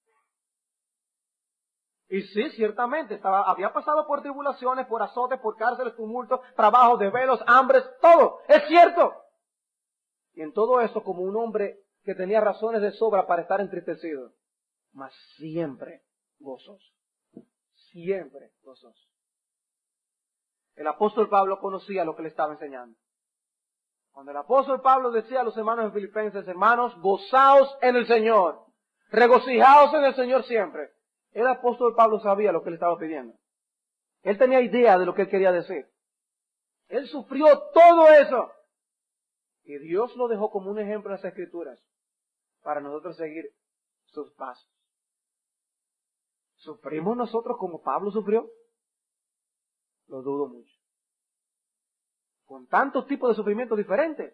Y sí, ciertamente, había pasado por tribulaciones, por azotes, por cárceles, tumultos, trabajos, desvelos, hambres, todo. Es cierto. Y en todo eso, como un hombre que tenía razones de sobra para estar entristecido, mas siempre gozoso. Siempre gozoso. El apóstol Pablo conocía lo que le estaba enseñando. Cuando el apóstol Pablo decía a los hermanos en Filipenses, hermanos, gozaos en el Señor, regocijaos en el Señor siempre. El apóstol Pablo sabía lo que le estaba pidiendo. Él tenía idea de lo que él quería decir. Él sufrió todo eso. Y Dios lo dejó como un ejemplo en las Escrituras para nosotros seguir sus pasos. ¿Sufrimos nosotros como Pablo sufrió? Lo dudo mucho. Con tantos tipos de sufrimientos diferentes.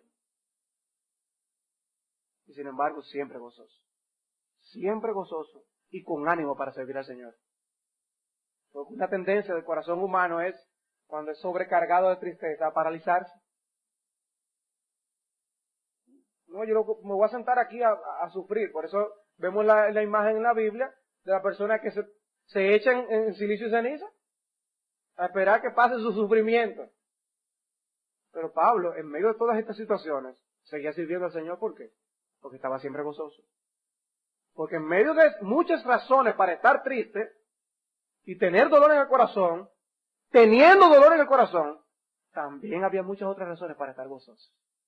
Y sin embargo, siempre gozoso. Siempre gozoso y con ánimo para servir al Señor. Porque una tendencia del corazón humano es, cuando es sobrecargado de tristeza, paralizarse. No, yo me voy a sentar aquí a sufrir. Por eso vemos la imagen en la Biblia de la persona que se echa en silicio y ceniza a esperar que pase su sufrimiento. Pero Pablo, en medio de todas estas situaciones, seguía sirviendo al Señor. ¿Por qué? Porque estaba siempre gozoso. Porque en medio de muchas razones para estar triste y tener dolor en el corazón, teniendo dolor en el corazón, también había muchas otras razones para estar gozoso.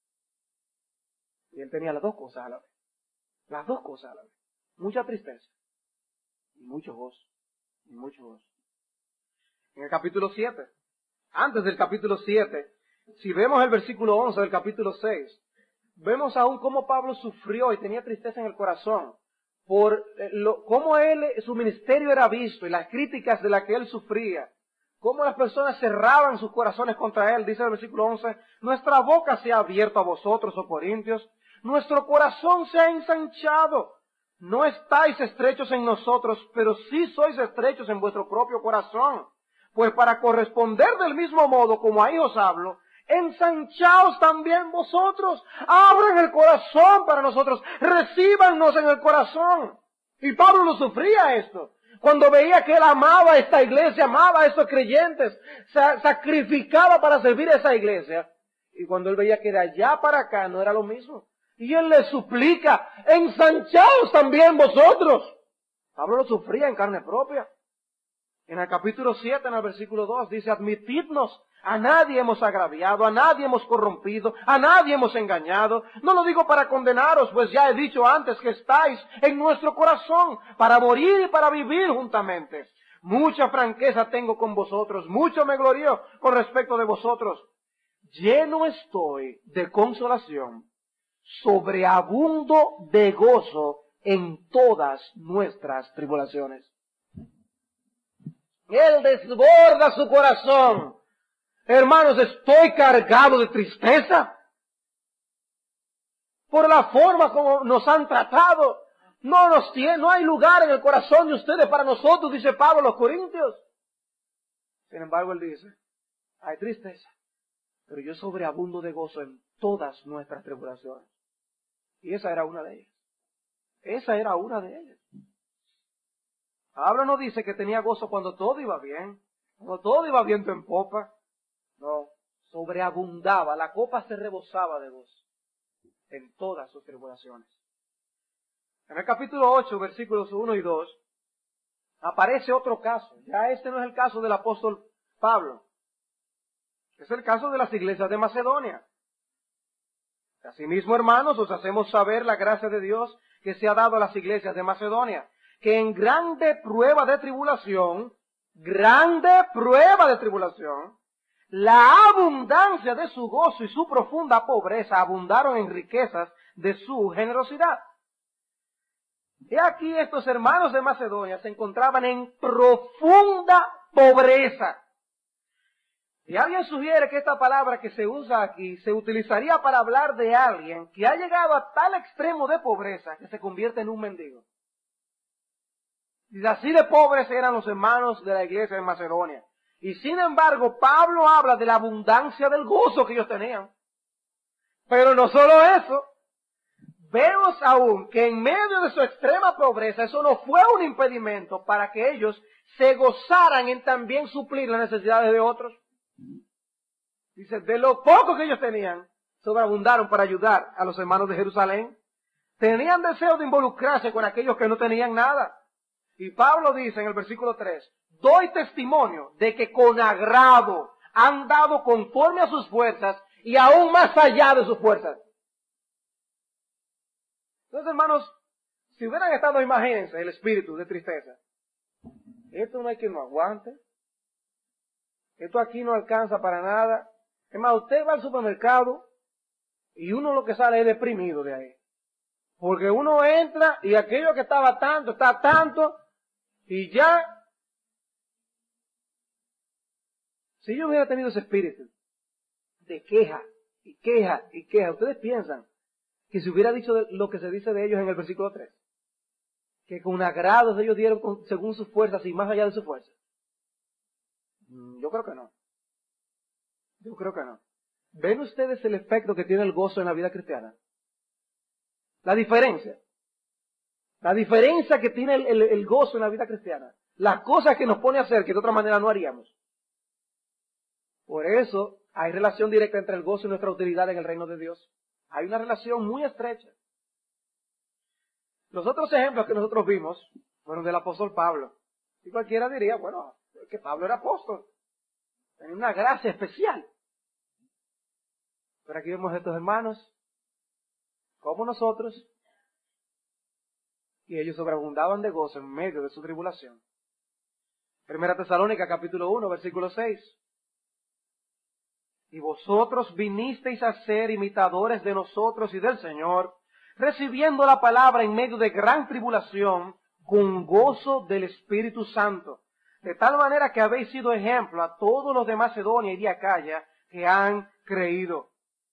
Y él tenía las dos cosas a la vez. Las dos cosas a la vez. Mucha tristeza y mucho gozo. Y mucho gozo. En el capítulo 7, antes del capítulo 7, si vemos el versículo 11 del capítulo 6, vemos aún cómo Pablo sufrió y tenía tristeza en el corazón por cómo su ministerio era visto y las críticas de las que él sufría. Cómo las personas cerraban sus corazones contra él. Dice el versículo 11, nuestra boca se ha abierto a vosotros, oh Corintios, nuestro corazón se ha ensanchado. No estáis estrechos en nosotros, pero sí sois estrechos en vuestro propio corazón. Pues para corresponder del mismo modo como a hijos hablo, ensanchaos también vosotros, abran el corazón para nosotros, recíbanos en el corazón. Y Pablo lo sufría esto. Cuando veía que él amaba a esta iglesia, amaba a estos creyentes, sacrificaba para servir a esa iglesia. Y cuando él veía que de allá para acá no era lo mismo. Y él le suplica, ensanchaos también vosotros. Pablo lo sufría en carne propia. En el capítulo 7, en el versículo 2, dice, admitidnos, a nadie hemos agraviado, a nadie hemos corrompido, a nadie hemos engañado. No lo digo para condenaros, pues ya he dicho antes que estáis en nuestro corazón, para morir y para vivir juntamente. Mucha franqueza tengo con vosotros, mucho me glorío con respecto de vosotros. Lleno estoy de consolación, sobreabundo de gozo en todas nuestras tribulaciones. Él desborda su corazón. Hermanos, estoy cargado de tristeza por la forma como nos han tratado. No hay lugar en el corazón de ustedes para nosotros, dice Pablo a los Corintios. Sin embargo, él dice, hay tristeza, pero yo sobreabundo de gozo en todas nuestras tribulaciones. Y esa era una de ellas. Esa era una de ellas. Pablo no dice que tenía gozo cuando todo iba bien, cuando todo iba viento en popa. No, sobreabundaba, la copa se rebosaba de gozo en todas sus tribulaciones. En el capítulo 8, versículos 1 y 2, aparece otro caso. Ya este no es el caso del apóstol Pablo. Es el caso de las iglesias de Macedonia. Asimismo, hermanos, os hacemos saber la gracia de Dios que se ha dado a las iglesias de Macedonia, que en grande prueba de tribulación, la abundancia de su gozo y su profunda pobreza abundaron en riquezas de su generosidad. Y aquí estos hermanos de Macedonia se encontraban en profunda pobreza. Y alguien sugiere que esta palabra que se usa aquí se utilizaría para hablar de alguien que ha llegado a tal extremo de pobreza que se convierte en un mendigo. Y así de pobres eran los hermanos de la iglesia de Macedonia. Y sin embargo, Pablo habla de la abundancia del gozo que ellos tenían. Pero no solo eso, vemos aún que en medio de su extrema pobreza, eso no fue un impedimento para que ellos se gozaran en también suplir las necesidades de otros. Dice, de lo poco que ellos tenían, sobreabundaron para ayudar a los hermanos de Jerusalén. Tenían deseo de involucrarse con aquellos que no tenían nada. Y Pablo dice en el versículo 3, doy testimonio de que con agrado han dado conforme a sus fuerzas y aún más allá de sus fuerzas. Entonces, hermanos, si hubieran estado, imagínense, el espíritu de tristeza. Esto no hay quien lo aguante. Esto aquí no alcanza para nada. Es más, usted va al supermercado y uno lo que sale es deprimido de ahí. Porque uno entra y aquello que estaba tanto, está tanto, y ya, si yo hubiera tenido ese espíritu de queja, y queja, y queja, ¿ustedes piensan que si hubiera dicho lo que se dice de ellos en el versículo 3? Que con agrado ellos dieron según sus fuerzas y más allá de sus fuerzas. Yo creo que no. Yo creo que no. ¿Ven ustedes el efecto que tiene el gozo en la vida cristiana? La diferencia que tiene el gozo en la vida cristiana. Las cosas que nos pone a hacer que de otra manera no haríamos. Por eso hay relación directa entre el gozo y nuestra utilidad en el reino de Dios. Hay una relación muy estrecha. Los otros ejemplos que nosotros vimos fueron del apóstol Pablo. Y cualquiera diría, bueno, es que Pablo era apóstol. Tenía una gracia especial. Pero aquí vemos a estos hermanos, como nosotros, y ellos sobreabundaban de gozo en medio de su tribulación. Primera Tesalónica, capítulo 1, versículo 6. Y vosotros vinisteis a ser imitadores de nosotros y del Señor, recibiendo la palabra en medio de gran tribulación, con gozo del Espíritu Santo, de tal manera que habéis sido ejemplo a todos los de Macedonia y de Acaya que han creído.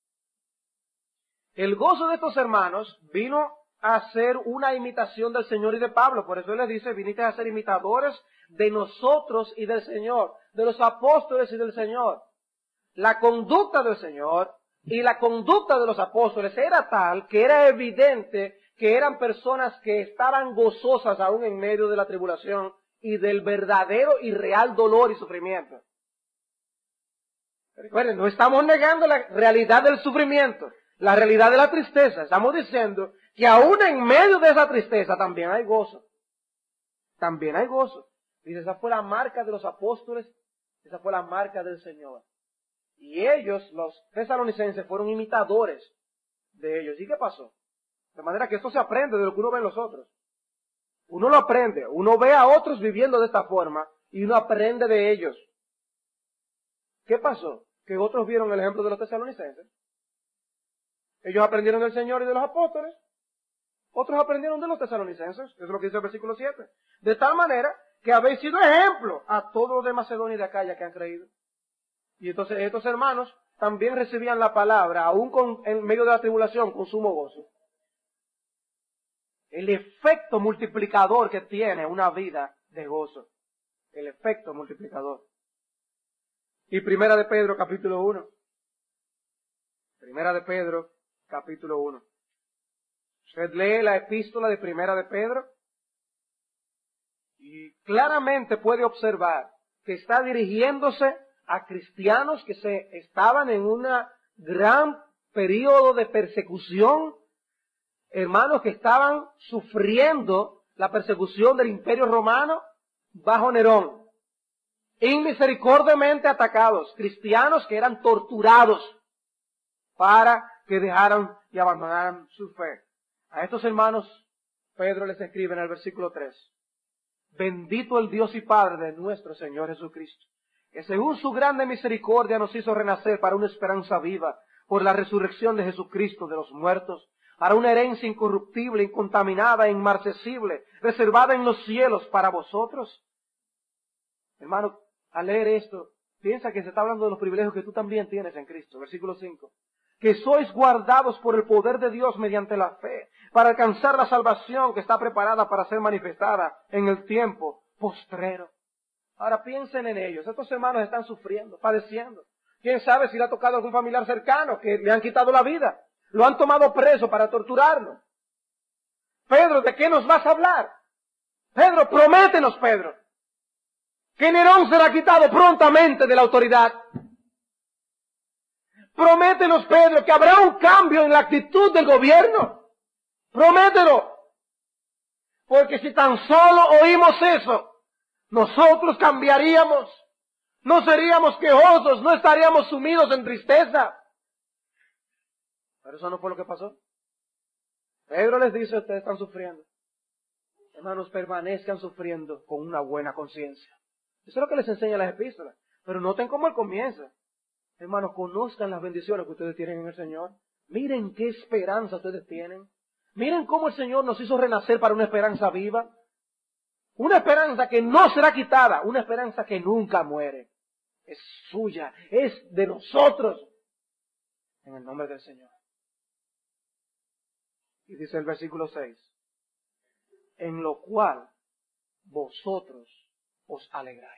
El gozo de estos hermanos vino a ser una imitación del Señor y de Pablo. Por eso él les dice, viniste a ser imitadores de nosotros y del Señor, de los apóstoles y del Señor. La conducta del Señor y la conducta de los apóstoles era tal que era evidente que eran personas que estaban gozosas aún en medio de la tribulación y del verdadero y real dolor y sufrimiento. Recuerden, no estamos negando la realidad del sufrimiento, la realidad de la tristeza. Estamos diciendo que aún en medio de esa tristeza también hay gozo. También hay gozo. Dice, esa fue la marca de los apóstoles, esa fue la marca del Señor. Y ellos, los tesalonicenses, fueron imitadores de ellos. ¿Y qué pasó? De manera que esto se aprende de lo que uno ve en los otros. Uno lo aprende, uno ve a otros viviendo de esta forma y uno aprende de ellos. ¿Qué pasó? Que otros vieron el ejemplo de los tesalonicenses. Ellos aprendieron del Señor y de los apóstoles. Otros aprendieron de los tesalonicenses. Eso es lo que dice el versículo 7. De tal manera que habéis sido ejemplo a todos los de Macedonia y de Acaya que han creído. Y entonces estos hermanos también recibían la palabra, aún en medio de la tribulación, con sumo gozo. El efecto multiplicador que tiene una vida de gozo. El efecto multiplicador. Y Primera de Pedro, capítulo 1. Primera de Pedro, capítulo 1. Usted lee la epístola de Primera de Pedro y claramente puede observar que está dirigiéndose a cristianos que estaban en un gran periodo de persecución, hermanos que estaban sufriendo la persecución del Imperio Romano bajo Nerón, inmisericordiamente atacados, cristianos que eran torturados para que dejaran y abandonaran su fe. A estos hermanos Pedro les escribe en el versículo 3, bendito el Dios y Padre de nuestro Señor Jesucristo, que según su grande misericordia nos hizo renacer para una esperanza viva por la resurrección de Jesucristo de los muertos, para una herencia incorruptible, incontaminada e inmarcesible, reservada en los cielos para vosotros. Hermano, al leer esto, piensa que se está hablando de los privilegios que tú también tienes en Cristo. Versículo 5. Que sois guardados por el poder de Dios mediante la fe, para alcanzar la salvación que está preparada para ser manifestada en el tiempo postrero. Ahora piensen en ellos. Estos hermanos están sufriendo, padeciendo. ¿Quién sabe si le ha tocado a algún familiar cercano que le han quitado la vida? Lo han tomado preso para torturarlo. Pedro, ¿de qué nos vas a hablar? Pedro, prométenos, Pedro, que Nerón será quitado prontamente de la autoridad. Prométenos, Pedro, que habrá un cambio en la actitud del gobierno. Promételo. Porque si tan solo oímos eso, nosotros cambiaríamos. No seríamos quejosos, no estaríamos sumidos en tristeza. Pero eso no fue lo que pasó. Pedro les dice, ustedes están sufriendo. Hermanos, permanezcan sufriendo con una buena conciencia. Eso es lo que les enseña las epístolas. Pero noten cómo él comienza. Hermanos, conozcan las bendiciones que ustedes tienen en el Señor. Miren qué esperanza ustedes tienen. Miren cómo el Señor nos hizo renacer para una esperanza viva. Una esperanza que no será quitada. Una esperanza que nunca muere. Es suya. Es de nosotros. En el nombre del Señor. Y dice el versículo 6. En lo cual vosotros os alegráis.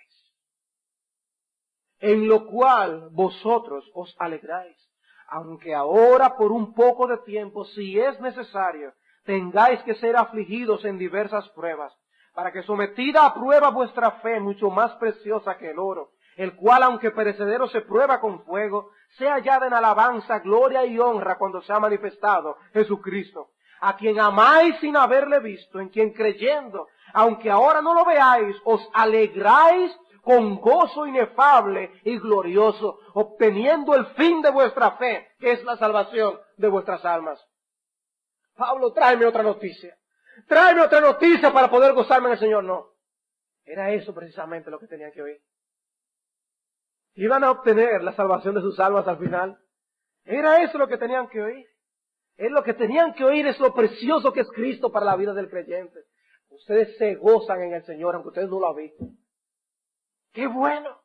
En lo cual vosotros os alegráis, aunque ahora por un poco de tiempo, si es necesario, tengáis que ser afligidos en diversas pruebas, para que sometida a prueba vuestra fe, mucho más preciosa que el oro, el cual aunque perecedero se prueba con fuego, sea hallada en alabanza, gloria y honra cuando sea manifestado Jesucristo, a quien amáis sin haberle visto, en quien creyendo, aunque ahora no lo veáis, os alegráis con gozo inefable y glorioso, obteniendo el fin de vuestra fe, que es la salvación de vuestras almas. Pablo, tráeme otra noticia. Tráeme otra noticia para poder gozarme en el Señor. No. Era eso precisamente lo que tenían que oír. Iban a obtener la salvación de sus almas al final. Era eso lo que tenían que oír. Es lo que tenían que oír, es lo precioso que es Cristo para la vida del creyente. Ustedes se gozan en el Señor, aunque ustedes no lo han visto. ¡Qué bueno!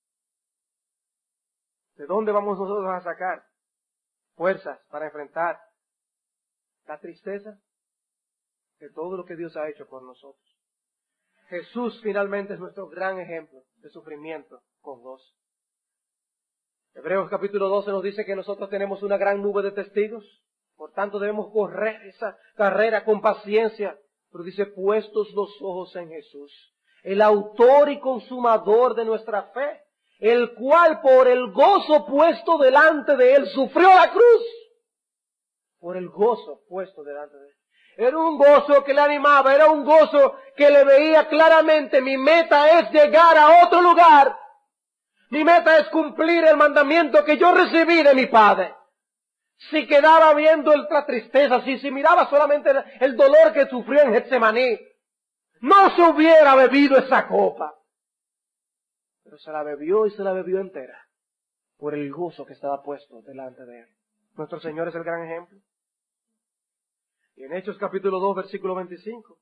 ¿De dónde vamos nosotros a sacar fuerzas para enfrentar la tristeza? De todo lo que Dios ha hecho por nosotros. Jesús finalmente es nuestro gran ejemplo de sufrimiento con gozo. Hebreos capítulo 12 nos dice que nosotros tenemos una gran nube de testigos, por tanto debemos correr esa carrera con paciencia, pero dice, puestos los ojos en Jesús, el autor y consumador de nuestra fe, el cual por el gozo puesto delante de él sufrió la cruz. Por el gozo puesto delante de él. Era un gozo que le animaba, era un gozo que le veía claramente, mi meta es llegar a otro lugar. Mi meta es cumplir el mandamiento que yo recibí de mi Padre. Si quedaba viendo la tristeza, si miraba solamente el dolor que sufrió en Getsemaní, no se hubiera bebido esa copa. Pero se la bebió y se la bebió entera por el gozo que estaba puesto delante de él. Nuestro Señor es el gran ejemplo. Y en Hechos capítulo 2, versículo 25,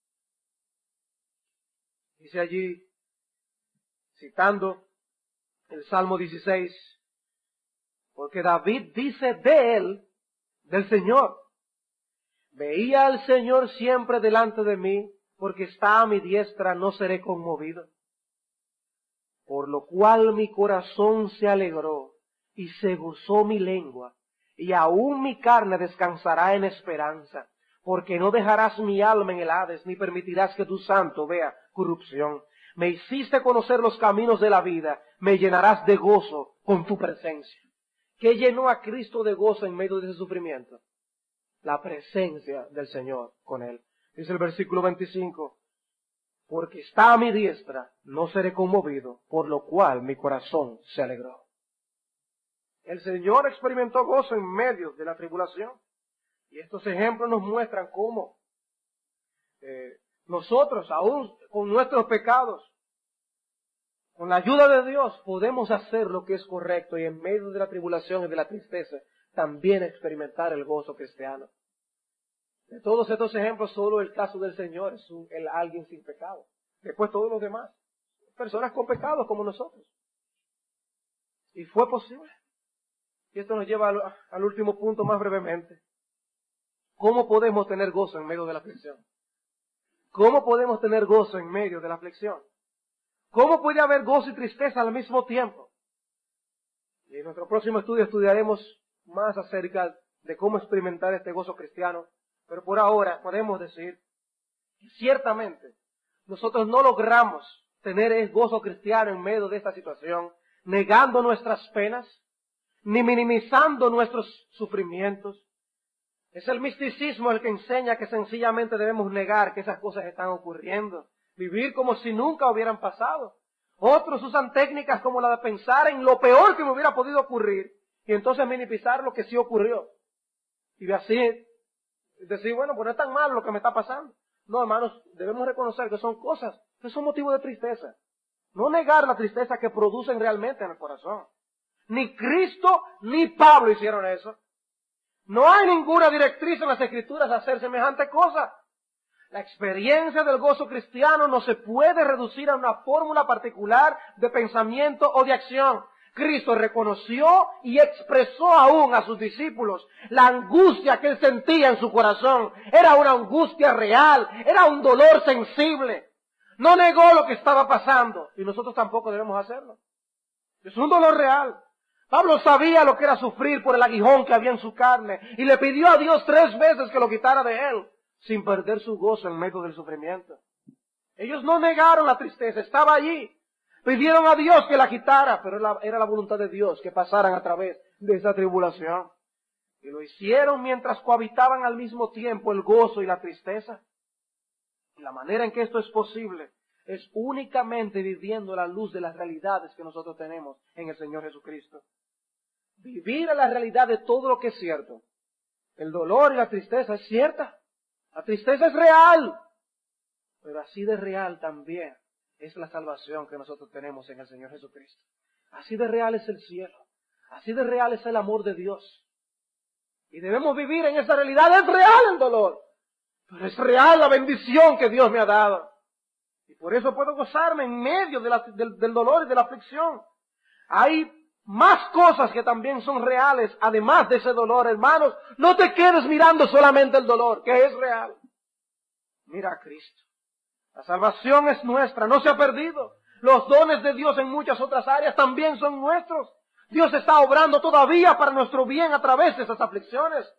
dice allí, citando el Salmo 16, porque David dice de él, del Señor, veía al Señor siempre delante de mí, porque está a mi diestra, no seré conmovido. Por lo cual mi corazón se alegró y se gozó mi lengua, y aún mi carne descansará en esperanza, porque no dejarás mi alma en el Hades, ni permitirás que tu santo vea corrupción. Me hiciste conocer los caminos de la vida, me llenarás de gozo con tu presencia. ¿Qué llenó a Cristo de gozo en medio de ese sufrimiento? La presencia del Señor con él. Dice el versículo 25, porque está a mi diestra, no seré conmovido, por lo cual mi corazón se alegró. El Señor experimentó gozo en medio de la tribulación. Y estos ejemplos nos muestran cómo nosotros, aún con nuestros pecados, con la ayuda de Dios, podemos hacer lo que es correcto y en medio de la tribulación y de la tristeza, también experimentar el gozo cristiano. De todos estos ejemplos, solo el caso del Señor es alguien sin pecado. Después todos los demás, personas con pecados como nosotros. Y fue posible. Y esto nos lleva al último punto más brevemente. ¿Cómo podemos tener gozo en medio de la aflicción? ¿Cómo podemos tener gozo en medio de la aflicción? ¿Cómo puede haber gozo y tristeza al mismo tiempo? Y en nuestro próximo estudio estudiaremos más acerca de cómo experimentar este gozo cristiano. Pero por ahora podemos decir que ciertamente nosotros no logramos tener el gozo cristiano en medio de esta situación, negando nuestras penas, ni minimizando nuestros sufrimientos. Es el misticismo el que enseña que sencillamente debemos negar que esas cosas están ocurriendo, vivir como si nunca hubieran pasado. Otros usan técnicas como la de pensar en lo peor que me hubiera podido ocurrir y entonces minimizar lo que sí ocurrió. Y así decir, bueno, pues no es tan malo lo que me está pasando. No, hermanos, debemos reconocer que son cosas que son motivo de tristeza. No negar la tristeza que producen realmente en el corazón. Ni Cristo ni Pablo hicieron eso. No hay ninguna directriz en las Escrituras de hacer semejante cosa. La experiencia del gozo cristiano no se puede reducir a una fórmula particular de pensamiento o de acción. Cristo reconoció y expresó aún a sus discípulos la angustia que él sentía en su corazón. Era una angustia real, era un dolor sensible. No negó lo que estaba pasando y nosotros tampoco debemos hacerlo. Es un dolor real. Pablo sabía lo que era sufrir por el aguijón que había en su carne y le pidió a Dios 3 veces que lo quitara de él, sin perder su gozo en medio del sufrimiento. Ellos no negaron la tristeza, estaba allí. Pidieron a Dios que la quitara, pero era la voluntad de Dios que pasaran a través de esa tribulación. Y lo hicieron mientras cohabitaban al mismo tiempo el gozo y la tristeza. Y la manera en que esto es posible es únicamente viviendo a la luz de las realidades que nosotros tenemos en el Señor Jesucristo. Vivir a la realidad de todo lo que es cierto. El dolor y la tristeza es cierta. La tristeza es real. Pero así de real también es la salvación que nosotros tenemos en el Señor Jesucristo. Así de real es el cielo. Así de real es el amor de Dios. Y debemos vivir en esa realidad. Es real el dolor. Pero es real la bendición que Dios me ha dado. Y por eso puedo gozarme en medio del dolor y de la aflicción. Hay más cosas que también son reales, además de ese dolor, hermanos. No te quedes mirando solamente el dolor, que es real. Mira a Cristo. La salvación es nuestra, no se ha perdido. Los dones de Dios en muchas otras áreas también son nuestros. Dios está obrando todavía para nuestro bien a través de esas aflicciones.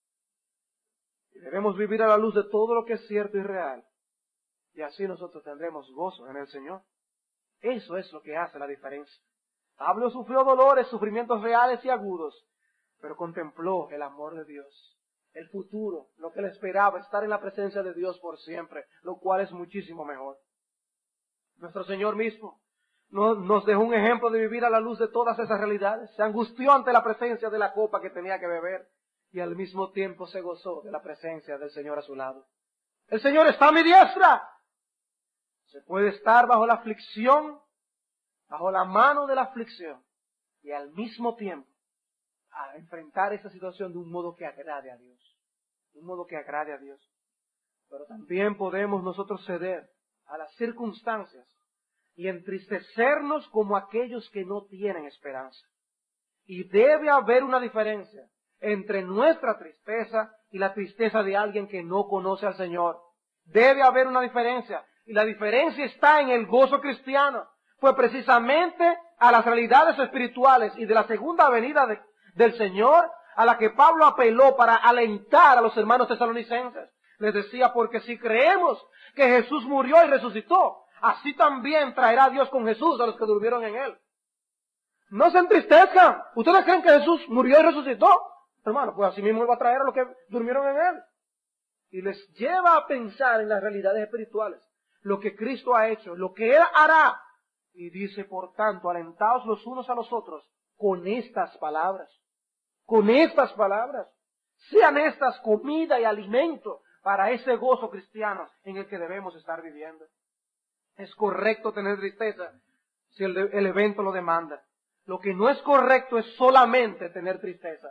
Y debemos vivir a la luz de todo lo que es cierto y real. Y así nosotros tendremos gozo en el Señor. Eso es lo que hace la diferencia. Pablo sufrió dolores, sufrimientos reales y agudos, pero contempló el amor de Dios, el futuro, lo que le esperaba, estar en la presencia de Dios por siempre, lo cual es muchísimo mejor. Nuestro Señor mismo nos dejó un ejemplo de vivir a la luz de todas esas realidades. Se angustió ante la presencia de la copa que tenía que beber y al mismo tiempo se gozó de la presencia del Señor a su lado. El Señor está a mi diestra. Se puede estar bajo la aflicción, bajo la mano de la aflicción, y al mismo tiempo a enfrentar esa situación de un modo que agrade a Dios. De un modo que agrade a Dios. Pero también podemos nosotros ceder a las circunstancias y entristecernos como aquellos que no tienen esperanza. Y debe haber una diferencia entre nuestra tristeza y la tristeza de alguien que no conoce al Señor. Debe haber una diferencia. Y la diferencia está en el gozo cristiano. Fue precisamente a las realidades espirituales y de la segunda venida del Señor a la que Pablo apeló para alentar a los hermanos tesalonicenses. Les decía, porque si creemos que Jesús murió y resucitó, así también traerá Dios con Jesús a los que durmieron en Él. No se entristezcan. ¿Ustedes creen que Jesús murió y resucitó? Hermano, pues así mismo Él va a traer a los que durmieron en Él. Y les lleva a pensar en las realidades espirituales, lo que Cristo ha hecho, lo que Él hará. Y dice, por tanto, alentaos los unos a los otros con estas palabras. Con estas palabras. Sean estas comida y alimento para ese gozo cristiano en el que debemos estar viviendo. Es correcto tener tristeza si el evento lo demanda. Lo que no es correcto es solamente tener tristeza.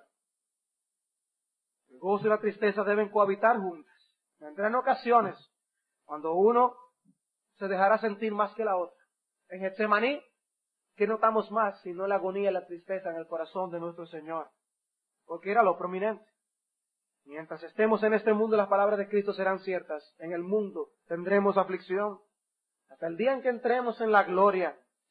El gozo y la tristeza deben cohabitar juntas. Vendrán ocasiones cuando uno se dejará sentir más que la otra. En Getsemaní, ¿qué notamos más sino la agonía y la tristeza en el corazón de nuestro Señor? Porque era lo prominente. Mientras estemos en este mundo, las palabras de Cristo serán ciertas. En el mundo tendremos aflicción. Hasta el día en que entremos en la gloria,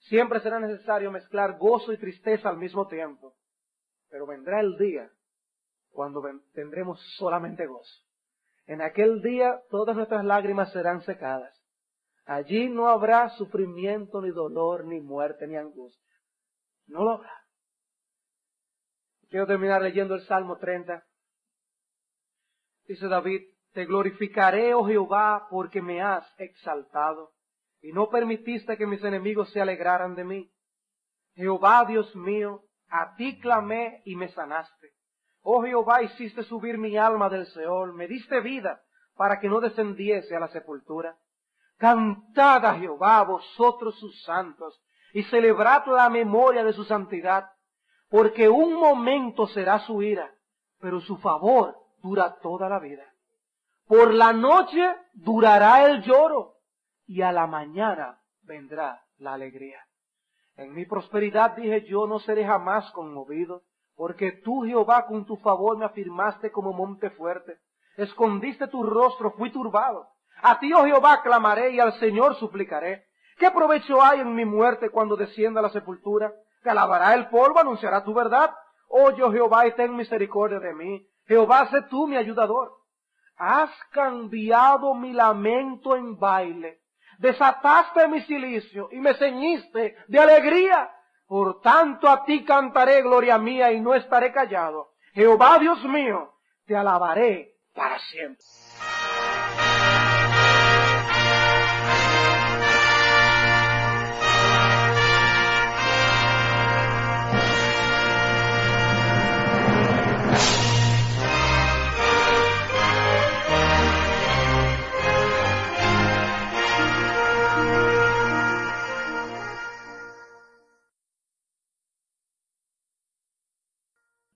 Siempre será necesario mezclar gozo y tristeza al mismo tiempo. Pero vendrá el día cuando tendremos solamente gozo. En aquel día todas nuestras lágrimas serán secadas. Allí no habrá sufrimiento, ni dolor, ni muerte, ni angustia. No lo habrá. Quiero terminar leyendo el Salmo 30. Dice David: te glorificaré, oh Jehová, porque me has exaltado, y no permitiste que mis enemigos se alegraran de mí. Jehová, Dios mío, a ti clamé y me sanaste. Oh Jehová, hiciste subir mi alma del Seol, me diste vida para que no descendiese a la sepultura. Cantad a Jehová, vosotros sus santos, y celebrad la memoria de su santidad, porque un momento será su ira, pero su favor dura toda la vida. Por la noche durará el lloro, y a la mañana vendrá la alegría. En mi prosperidad dije yo, no seré jamás conmovido, porque tú, Jehová, con tu favor me afirmaste como monte fuerte. Escondiste tu rostro, fui turbado. A ti, oh Jehová, clamaré y al Señor suplicaré. ¿Qué provecho hay en mi muerte cuando descienda a la sepultura? ¿Que alabará el polvo, anunciará tu verdad? Oye, oh Jehová, y ten misericordia de mí. Jehová, sé tú mi ayudador. Has cambiado mi lamento en baile. Desataste mi cilicio y me ceñiste de alegría. Por tanto a ti cantaré, gloria mía, y no estaré callado. Jehová, Dios mío, te alabaré para siempre.